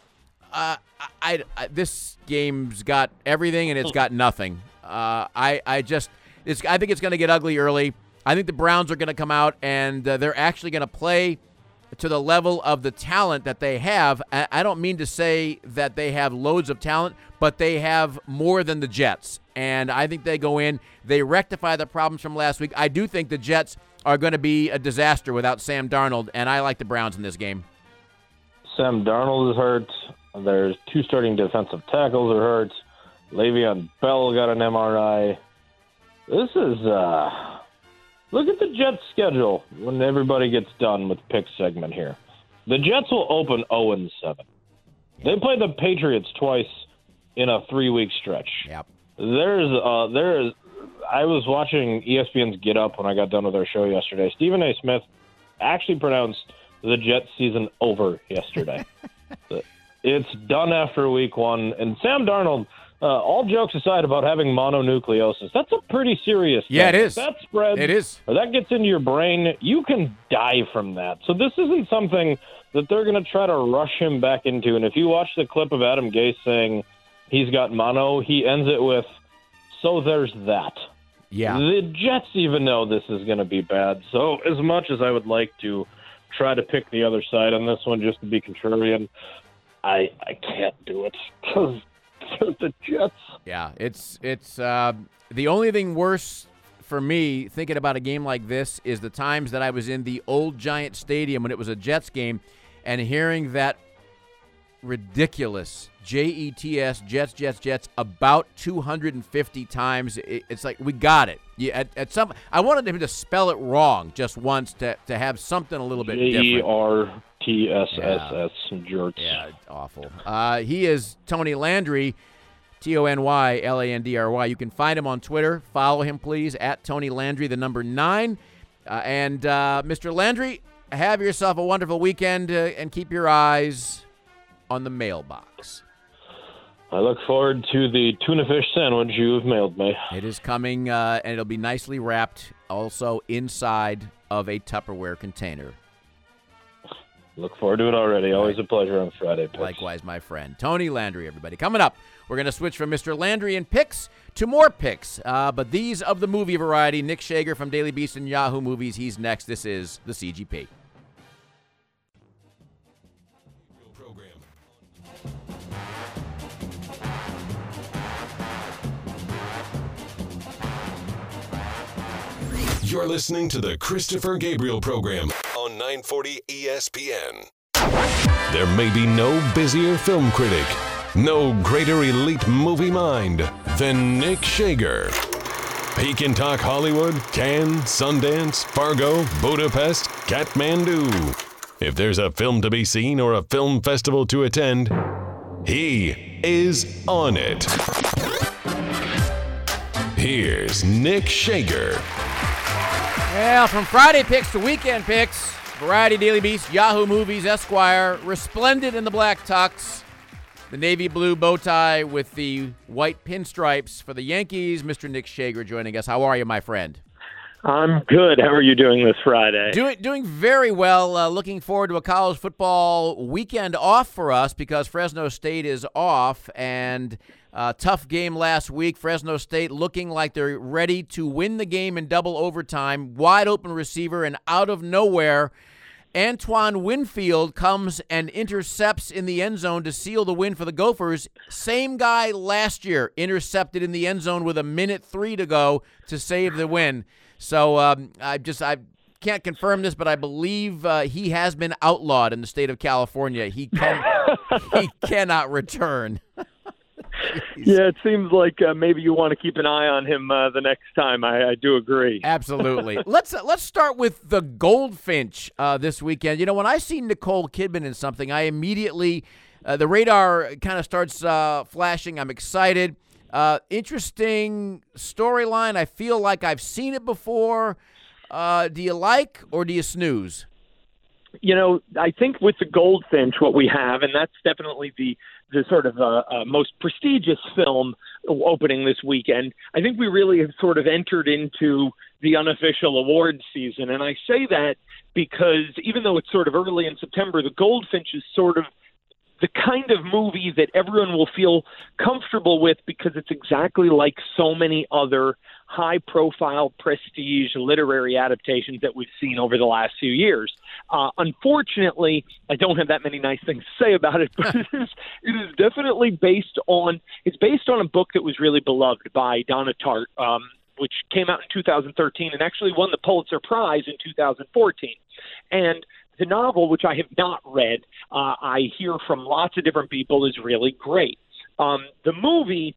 This game's got everything and it's got nothing. I think it's going to get ugly early. I think the Browns are going to come out and they're actually going to play to the level of the talent that they have. I don't mean to say that they have loads of talent, but they have more than the Jets. And I think they go in, they rectify the problems from last week. I do think the Jets are going to be a disaster without Sam Darnold, and I like the Browns in this game. Sam Darnold is hurt. There's two starting defensive tackles are hurt. Le'Veon Bell got an MRI. This is look at the Jets' schedule when everybody gets done with pick segment here. The Jets will open 0-7. They play the Patriots twice in a 3-week stretch. Yep. I was watching ESPN's Get Up when I got done with our show yesterday. Stephen A. Smith actually pronounced the Jets season over yesterday. It's done after week 1. And Sam Darnold, all jokes aside about having mononucleosis, that's a pretty serious thing. Yeah, it is. If that spreads, it is. Or that gets into your brain, you can die from that. So this isn't something that they're going to try to rush him back into. And if you watch the clip of Adam Gase saying he's got mono, he ends it with, so there's that. Yeah. The Jets even know this is going to be bad. So as much as I would like to try to pick the other side on this one just to be contrarian, I can't do it because are the Jets. Yeah, it's the only thing worse for me thinking about a game like this is the times that I was in the old Giant Stadium when it was a Jets game and hearing that ridiculous Jets, Jets about 250 times. It's like, we got it. Yeah, at some, I wanted him to spell it wrong just once to have something a little bit different. Jertss, jerks. Yeah, awful. He is Tony Landry, TonyLandry. You can find him on Twitter. Follow him, please, at Tony Landry, the number 9. And Mr. Landry, have yourself a wonderful weekend and keep your eyes on the mailbox. I look forward to the tuna fish sandwich you have mailed me. It is coming, and it'll be nicely wrapped also inside of a Tupperware container. Look forward to it already. Always a pleasure on Friday Picks. Likewise, my friend. Tony Landry, everybody. Coming up, we're going to switch from Mr. Landry and picks to more picks. But these of the movie variety. Nick Shager from Daily Beast and Yahoo Movies. He's next. This is the CGP. You're listening to the Christopher Gabriel Program on 940 ESPN. There may be no busier film critic, no greater elite movie mind than Nick Shager. He can talk Hollywood, Cannes, Sundance, Fargo, Budapest, Kathmandu. If there's a film to be seen or a film festival to attend, he is on it. Here's Nick Shager. Well, from Friday picks to weekend picks, Variety, Daily Beast, Yahoo Movies, Esquire, resplendent in the black tux, the navy blue bow tie with the white pinstripes for the Yankees, Mr. Nick Shager joining us. How are you, my friend? I'm good. How are you doing this Friday? Doing very well. Looking forward to a college football weekend off for us because Fresno State is off, and tough game last week. Fresno State looking like they're ready to win the game in double overtime. Wide open receiver, and out of nowhere, Antoine Winfield comes and intercepts in the end zone to seal the win for the Gophers. Same guy last year intercepted in the end zone with 1:03 to go to save the win. So I can't confirm this, but I believe he has been outlawed in the state of California. He cannot return. Yeah, it seems like maybe you want to keep an eye on him the next time. I do agree. Absolutely. Let's start with the Goldfinch this weekend. You know, when I see Nicole Kidman in something, I immediately the radar kind of starts flashing. I'm excited. Interesting storyline. I feel like I've seen it before. Do you like or do you snooze? You know, I think with the Goldfinch, what we have, and that's definitely the sort of most prestigious film opening this weekend, I think we really have sort of entered into the unofficial awards season. And I say that because even though it's sort of early in September, the Goldfinch is sort of the kind of movie that everyone will feel comfortable with because it's exactly like so many other high-profile, prestige literary adaptations that we've seen over the last few years. Unfortunately, I don't have that many nice things to say about it, but it is definitely based on a book that was really beloved by Donna Tartt, which came out in 2013 and actually won the Pulitzer Prize in 2014. And the novel, which I have not read, I hear from lots of different people, is really great. The movie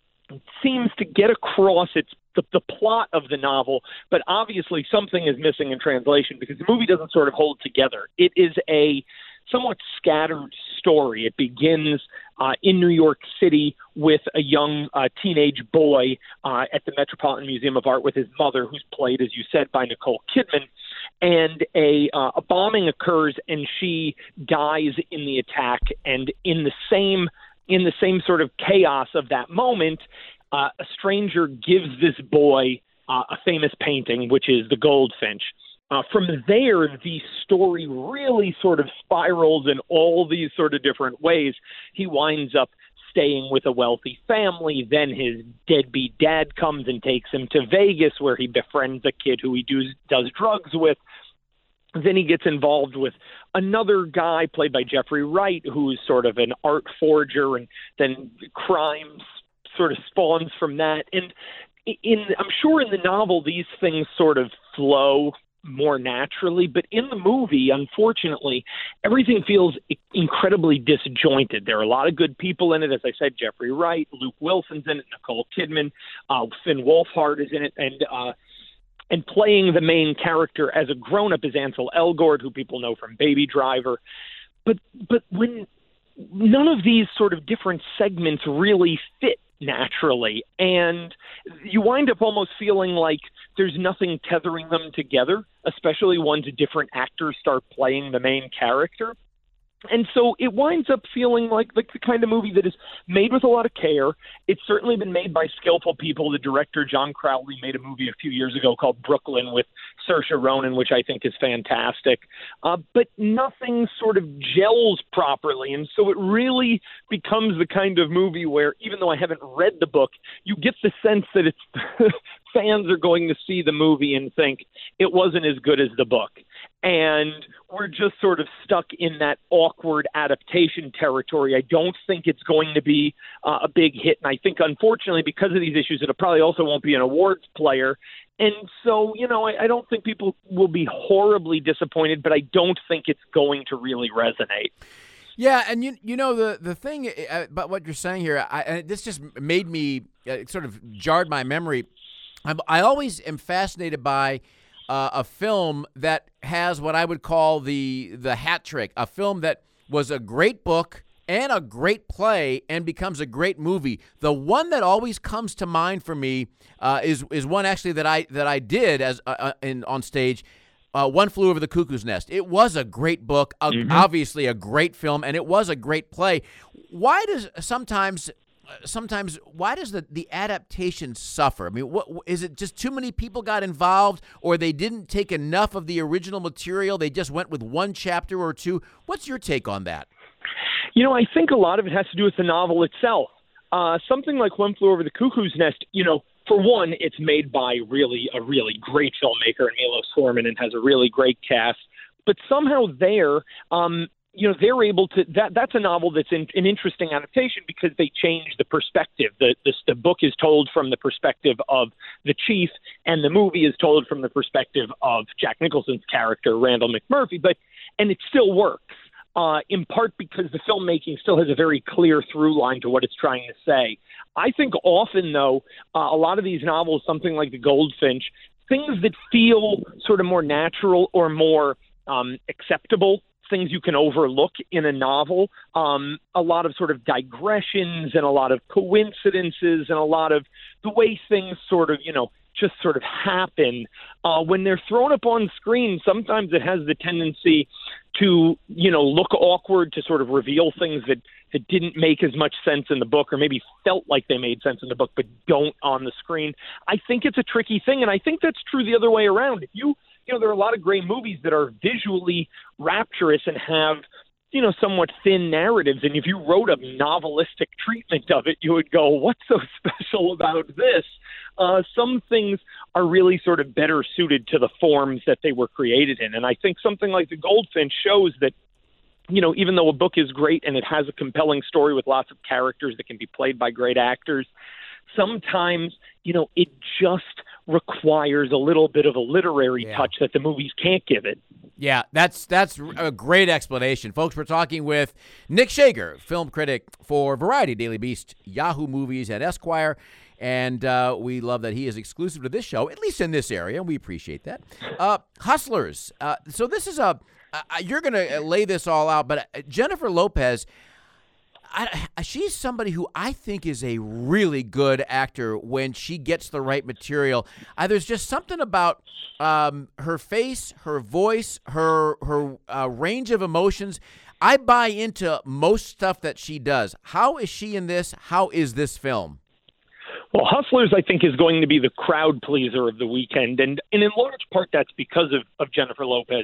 seems to get across the plot of the novel, but obviously something is missing in translation because the movie doesn't sort of hold together. It is a somewhat scattered story. It begins in New York City with a young teenage boy at the Metropolitan Museum of Art with his mother, who's played, as you said, by Nicole Kidman. And a bombing occurs, and she dies in the attack. And in the same sort of chaos of that moment, a stranger gives this boy a famous painting, which is the Goldfinch. From there, the story really sort of spirals in all these sort of different ways. He winds up staying with a wealthy family. Then his deadbeat dad comes and takes him to Vegas, where he befriends a kid who he does drugs with. Then he gets involved with another guy played by Jeffrey Wright, who's sort of an art forger, and then crime sort of spawns from that. And I'm sure in the novel these things sort of flow more naturally, but in the movie, unfortunately, everything feels incredibly disjointed. There are a lot of good people in it. As I said, Jeffrey Wright, Luke Wilson's in it, Nicole Kidman, Finn Wolfhard is in it, and playing the main character as a grown-up is Ansel Elgort, who people know from Baby Driver. But when none of these sort of different segments really fit naturally, and you wind up almost feeling like there's nothing tethering them together, especially once different actors start playing the main character. And so it winds up feeling like the kind of movie that is made with a lot of care. It's certainly been made by skillful people. The director, John Crowley, made a movie a few years ago called Brooklyn with Saoirse Ronan, which I think is fantastic. But nothing sort of gels properly. And so it really becomes the kind of movie where, even though I haven't read the book, you get the sense that it's fans are going to see the movie and think it wasn't as good as the book. And we're just sort of stuck in that awkward adaptation territory. I don't think it's going to be a big hit. And I think, unfortunately, because of these issues, it probably also won't be an awards player. And so, I don't think people will be horribly disappointed, but I don't think it's going to really resonate. Yeah, and the thing about what you're saying here, and this just made me sort of jarred my memory. I always am fascinated by a film that has what I would call the hat trick, a film that was a great book and a great play and becomes a great movie. The one that always comes to mind for me is one actually that I did as on stage. One Flew Over the Cuckoo's Nest. It was a great book, obviously a great film, and it was a great play. Why does sometimes why does the adaptation suffer? I mean, what is it? Just too many people got involved, or they didn't take enough of the original material? They just went with one chapter or two. What's your take on that? I think a lot of it has to do with the novel itself. Something like One Flew Over the Cuckoo's Nest, for one, it's made by a really great filmmaker, Milos Forman, and has a really great cast. But somehow they're able to. That's a novel that's an interesting adaptation because they change the perspective. The book is told from the perspective of the chief, and the movie is told from the perspective of Jack Nicholson's character, Randall McMurphy. And it still works. In part because the filmmaking still has a very clear through line to what it's trying to say. I think often, though, a lot of these novels, something like The Goldfinch, things that feel sort of more natural or more acceptable, things you can overlook in a novel, a lot of sort of digressions and a lot of coincidences and a lot of the way things sort of, just sort of happen. When they're thrown up on screen, sometimes it has the tendency to, look awkward, to sort of reveal things that didn't make as much sense in the book, or maybe felt like they made sense in the book, but don't on the screen. I think it's a tricky thing, and I think that's true the other way around. If there are a lot of great movies that are visually rapturous and have, somewhat thin narratives. And if you wrote a novelistic treatment of it, you would go, what's so special about this? Some things are really sort of better suited to the forms that they were created in. And I think something like The Goldfinch shows that, even though a book is great and it has a compelling story with lots of characters that can be played by great actors, sometimes, it just requires a little bit of a literary touch that the movies can't give it. Yeah, that's a great explanation. Folks, we're talking with Nick Schager, film critic for Variety, Daily Beast, Yahoo Movies, and Esquire. And we love that he is exclusive to this show, at least in this area, and we appreciate that. Hustlers. So this is you're going to lay this all out, but Jennifer Lopez, she's somebody who I think is a really good actor when she gets the right material. There's just something about her face, her voice, her range of emotions. I buy into most stuff that she does. How is she in this? How is this film? Well, Hustlers, I think, is going to be the crowd pleaser of the weekend. And in large part, that's because of Jennifer Lopez.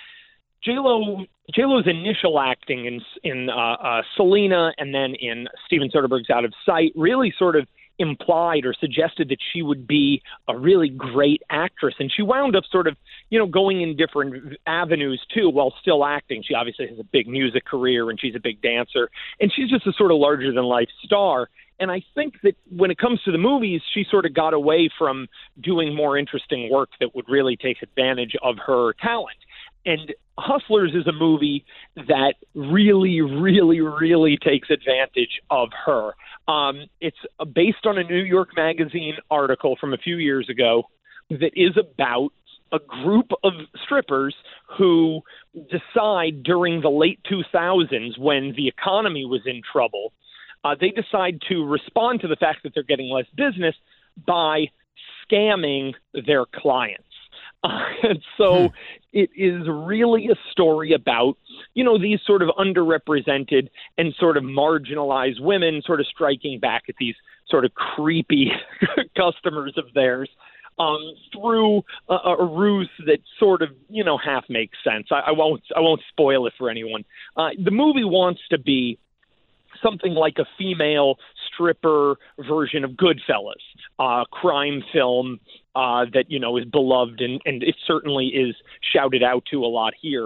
J-Lo's initial acting in Selena and then in Steven Soderbergh's Out of Sight really sort of implied or suggested that she would be a really great actress. And she wound up sort of, going in different avenues too while still acting. She obviously has a big music career and she's a big dancer. And she's just a sort of larger than life star. And I think that when it comes to the movies, she sort of got away from doing more interesting work that would really take advantage of her talent. And Hustlers is a movie that really, really, really takes advantage of her. It's based on a New York Magazine article from a few years ago that is about a group of strippers who decide during the late 2000s, when the economy was in trouble, they decide to respond to the fact that they're getting less business by scamming their clients. And so it is really a story about, these sort of underrepresented and sort of marginalized women sort of striking back at these sort of creepy customers of theirs through a ruse that sort of, half makes sense. I won't spoil it for anyone. The movie wants to be something like a female stripper version of Goodfellas, crime film that, is beloved and it certainly is shouted out to a lot here.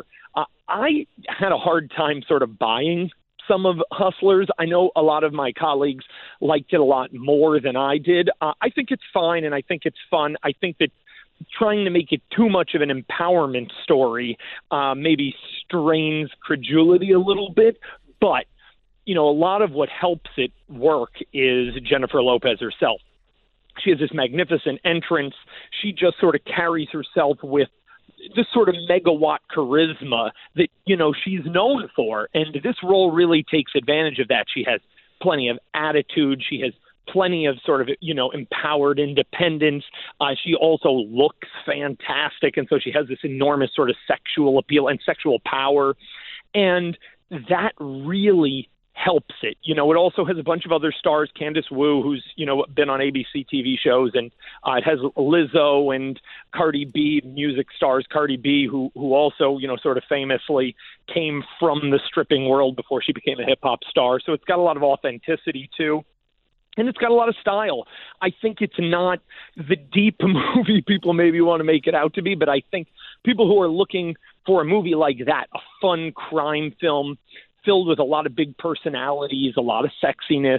I had a hard time sort of buying some of Hustlers. I know a lot of my colleagues liked it a lot more than I did. I think it's fine and I think it's fun. I think that trying to make it too much of an empowerment story maybe strains credulity a little bit, but a lot of what helps it work is Jennifer Lopez herself. She has this magnificent entrance. She just sort of carries herself with this sort of megawatt charisma that, she's known for. And this role really takes advantage of that. She has plenty of attitude. She has plenty of sort of, empowered independence. She also looks fantastic. And so she has this enormous sort of sexual appeal and sexual power. And that really helps it. It also has a bunch of other stars, Candace Wu, who's, been on ABC TV shows, and it has Lizzo and Cardi B, music stars Cardi B, who also, sort of famously came from the stripping world before she became a hip hop star. So it's got a lot of authenticity too. And it's got a lot of style. I think it's not the deep movie people maybe want to make it out to be, but I think people who are looking for a movie like that, a fun crime film filled with a lot of big personalities, a lot of sexiness,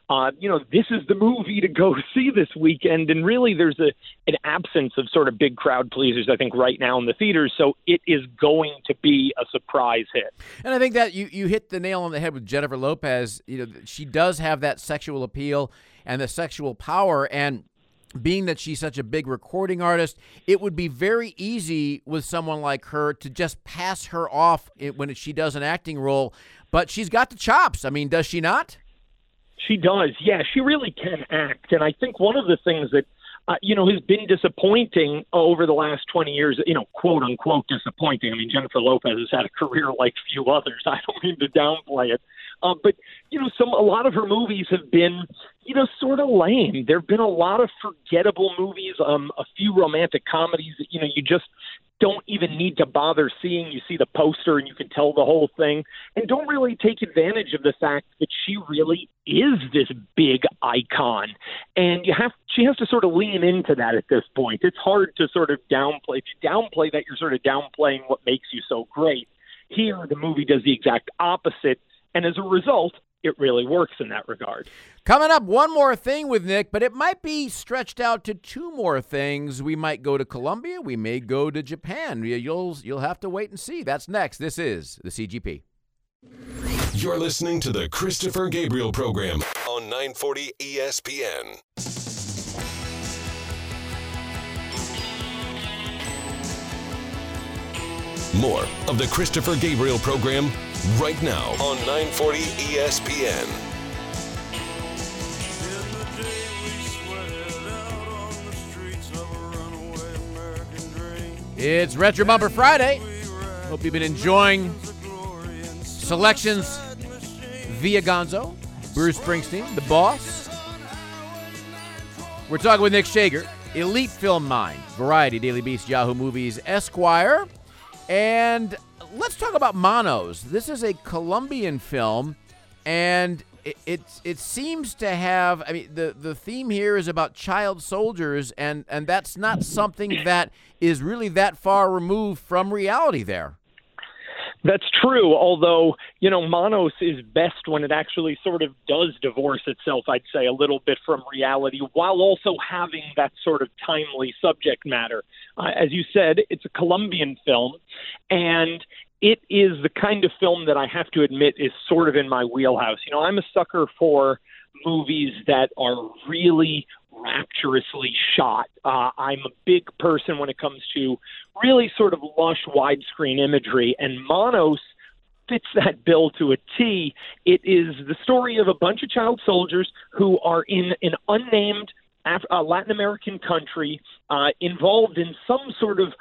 this is the movie to go see this weekend. And really there's an absence of sort of big crowd pleasers, I think, right now in the theaters. So it is going to be a surprise hit. And I think that you hit the nail on the head with Jennifer Lopez. She does have that sexual appeal and the sexual power. And being that she's such a big recording artist, it would be very easy with someone like her to just pass her off when she does an acting role. But she's got the chops. I mean, does she not? She does. Yeah, she really can act. And I think one of the things that, has been disappointing over the last 20 years, quote unquote disappointing. I mean, Jennifer Lopez has had a career like few others. I don't mean to downplay it. But, a lot of her movies have been, sort of lame. There have been a lot of forgettable movies, a few romantic comedies that, you just don't even need to bother seeing. You see the poster and you can tell the whole thing, and don't really take advantage of the fact that she really is this big icon. And she has to sort of lean into that at this point. It's hard to sort of downplay. If you downplay that, you're sort of downplaying what makes you so great. Here, the movie does the exact opposite. And as a result, it really works in that regard. Coming up, one more thing with Nick, but it might be stretched out to two more things. We might go to Colombia. We may go to Japan. You'll have to wait and see. That's next. This is the CGP. You're listening to the Christopher Gabriel Program on 940 ESPN. More of the Christopher Gabriel Program right now on 940 ESPN. It's Retro Bumper Friday. Hope you've been enjoying selections via Gonzo, Bruce Springsteen, The Boss. We're talking with Nick Shager, Elite Film Mind, Variety, Daily Beast, Yahoo Movies, Esquire. And let's talk about Manos. This is a Colombian film, and it seems to have. I mean, the theme here is about child soldiers, and that's not something that is really that far removed from reality there. That's true, although, Manos is best when it actually sort of does divorce itself, I'd say, a little bit from reality, while also having that sort of timely subject matter. As you said, it's a Colombian film, and it is the kind of film that I have to admit is sort of in my wheelhouse. I'm a sucker for movies that are really rapturously shot. I'm a big person when it comes to really sort of lush widescreen imagery, and Manos fits that bill to a T. It is the story of a bunch of child soldiers who are in an unnamed Latin American country involved in some sort of,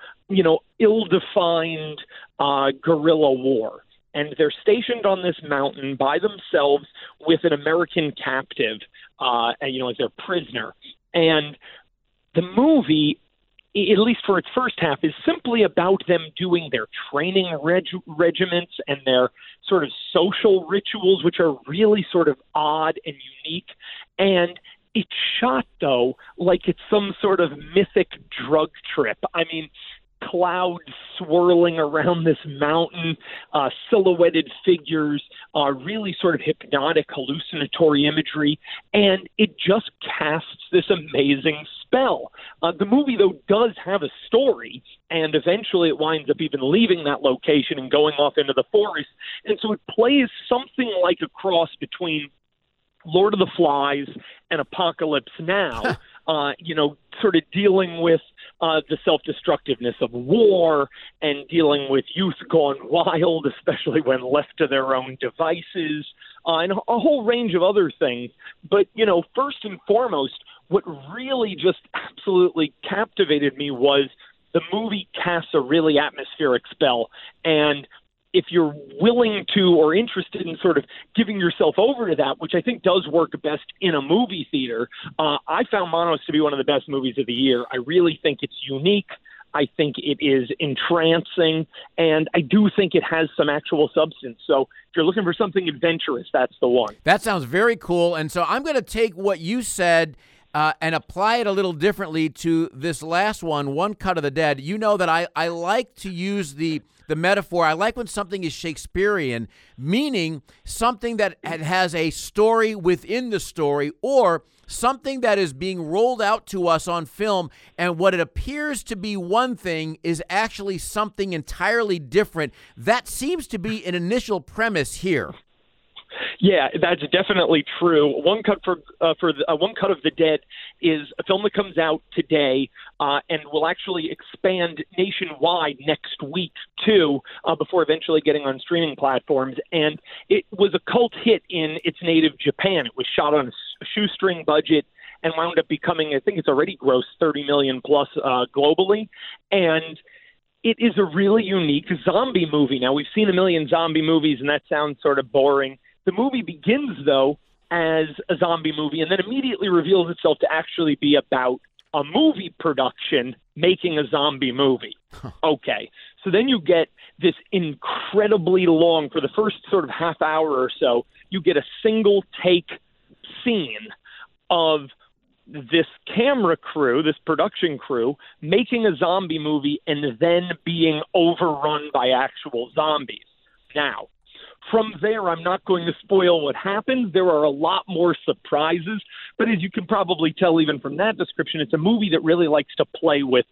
ill-defined guerrilla war. And they're stationed on this mountain by themselves with an American captive, as their prisoner. And the movie, at least for its first half, is simply about them doing their training regiments and their sort of social rituals, which are really sort of odd and unique. And it's shot, though, like it's some sort of mythic drug trip. I mean, clouds swirling around this mountain, silhouetted figures, really sort of hypnotic, hallucinatory imagery, and it just casts this amazing spell. The movie, though, does have a story, and eventually it winds up even leaving that location and going off into the forest, and so it plays something like a cross between Lord of the Flies and Apocalypse Now, sort of dealing with the self-destructiveness of war and dealing with youth gone wild, especially when left to their own devices, and a whole range of other things. But, first and foremost, what really just absolutely captivated me was the movie casts a really atmospheric spell. And if you're willing to or interested in sort of giving yourself over to that, which I think does work best in a movie theater, I found Manos to be one of the best movies of the year. I really think it's unique. I think it is entrancing, and I do think it has some actual substance. So if you're looking for something adventurous, that's the one. That sounds very cool. And so I'm going to take what you said and apply it a little differently to this last one Cut of the Dead. You know that I like to use the metaphor. I like when something is Shakespearean, meaning something that has a story within the story, or something that is being rolled out to us on film, and what it appears to be one thing is actually something entirely different. That seems to be an initial premise here. Yeah, that's definitely true. One Cut of the Dead is a film that comes out today and will actually expand nationwide next week too, before eventually getting on streaming platforms. And it was a cult hit in its native Japan. It was shot on a shoestring budget and wound up becoming, I think it's already grossed $30 million plus globally. And it is a really unique zombie movie. Now, we've seen a million zombie movies, and that sounds sort of boring. The movie begins, though, as a zombie movie and then immediately reveals itself to actually be about a movie production making a zombie movie. Okay, so then you get this incredibly long, for the first sort of half hour or so, you get a single take scene of this camera crew, this production crew, making a zombie movie and then being overrun by actual zombies. Now, from there, I'm not going to spoil what happens. There are a lot more surprises, but as you can probably tell even from that description, it's a movie that really likes to play with,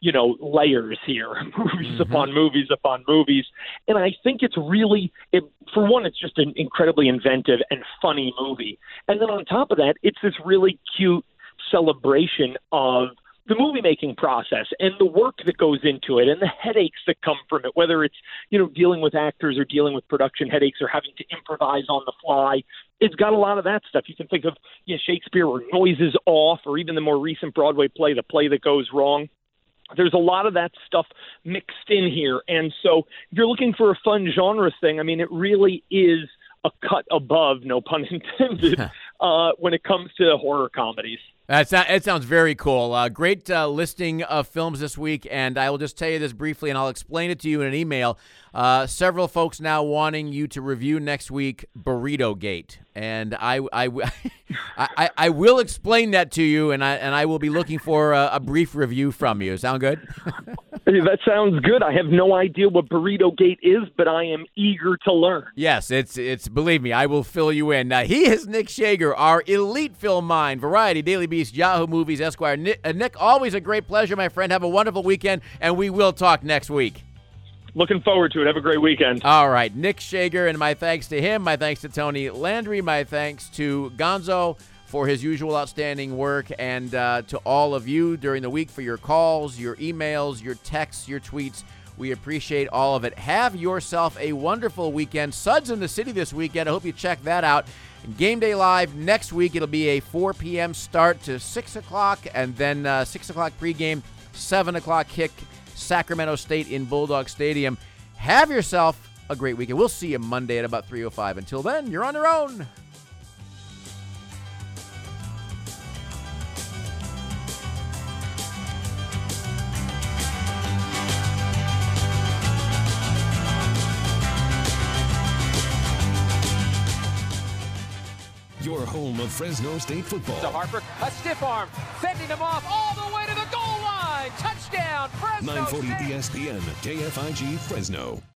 layers here, movies upon movies upon movies. And I think it's really, for one, it's just an incredibly inventive and funny movie. And then on top of that, it's this really cute celebration of the movie-making process and the work that goes into it and the headaches that come from it, whether it's, dealing with actors or dealing with production headaches or having to improvise on the fly. It's got a lot of that stuff. You can think of Shakespeare or Noises Off, or even the more recent Broadway play, The Play That Goes Wrong. There's a lot of that stuff mixed in here. And so if you're looking for a fun genre thing, I mean, it really is a cut above, no pun intended, when it comes to horror comedies. It sounds very cool. Great listing of films this week, and I will just tell you this briefly, and I'll explain it to you in an email. Several folks now wanting you to review next week Burrito Gate, And I will explain that to you, and I will be looking for a brief review from you. Sound good? That sounds good. I have no idea what Burrito Gate is, but I am eager to learn. Yes, it's believe me, I will fill you in. He is Nick Shager, our elite film mind, Variety, Daily Beast, Yahoo Movies, Esquire. Nick, always a great pleasure, my friend. Have a wonderful weekend, and we will talk next week. Looking forward to it. Have a great weekend. All right, Nick Shager, and my thanks to him, my thanks to Tony Landry, my thanks to Gonzo for his usual outstanding work, and to all of you during the week for your calls, your emails, your texts, your tweets. We appreciate all of it. Have yourself a wonderful weekend. Suds in the City this weekend. I hope you check that out. Game Day Live next week. It'll be a 4 p.m. start to 6 o'clock, and then 6 o'clock pregame, 7 o'clock kick, Sacramento State in Bulldog Stadium. Have yourself a great weekend. We'll see you Monday at about 3:05. Until then, you're on your own. Your home of Fresno State football. To Harper, a stiff arm, fending him off all the way to the goal line. Touchdown, Fresno 940 State. ESPN, KFIG Fresno.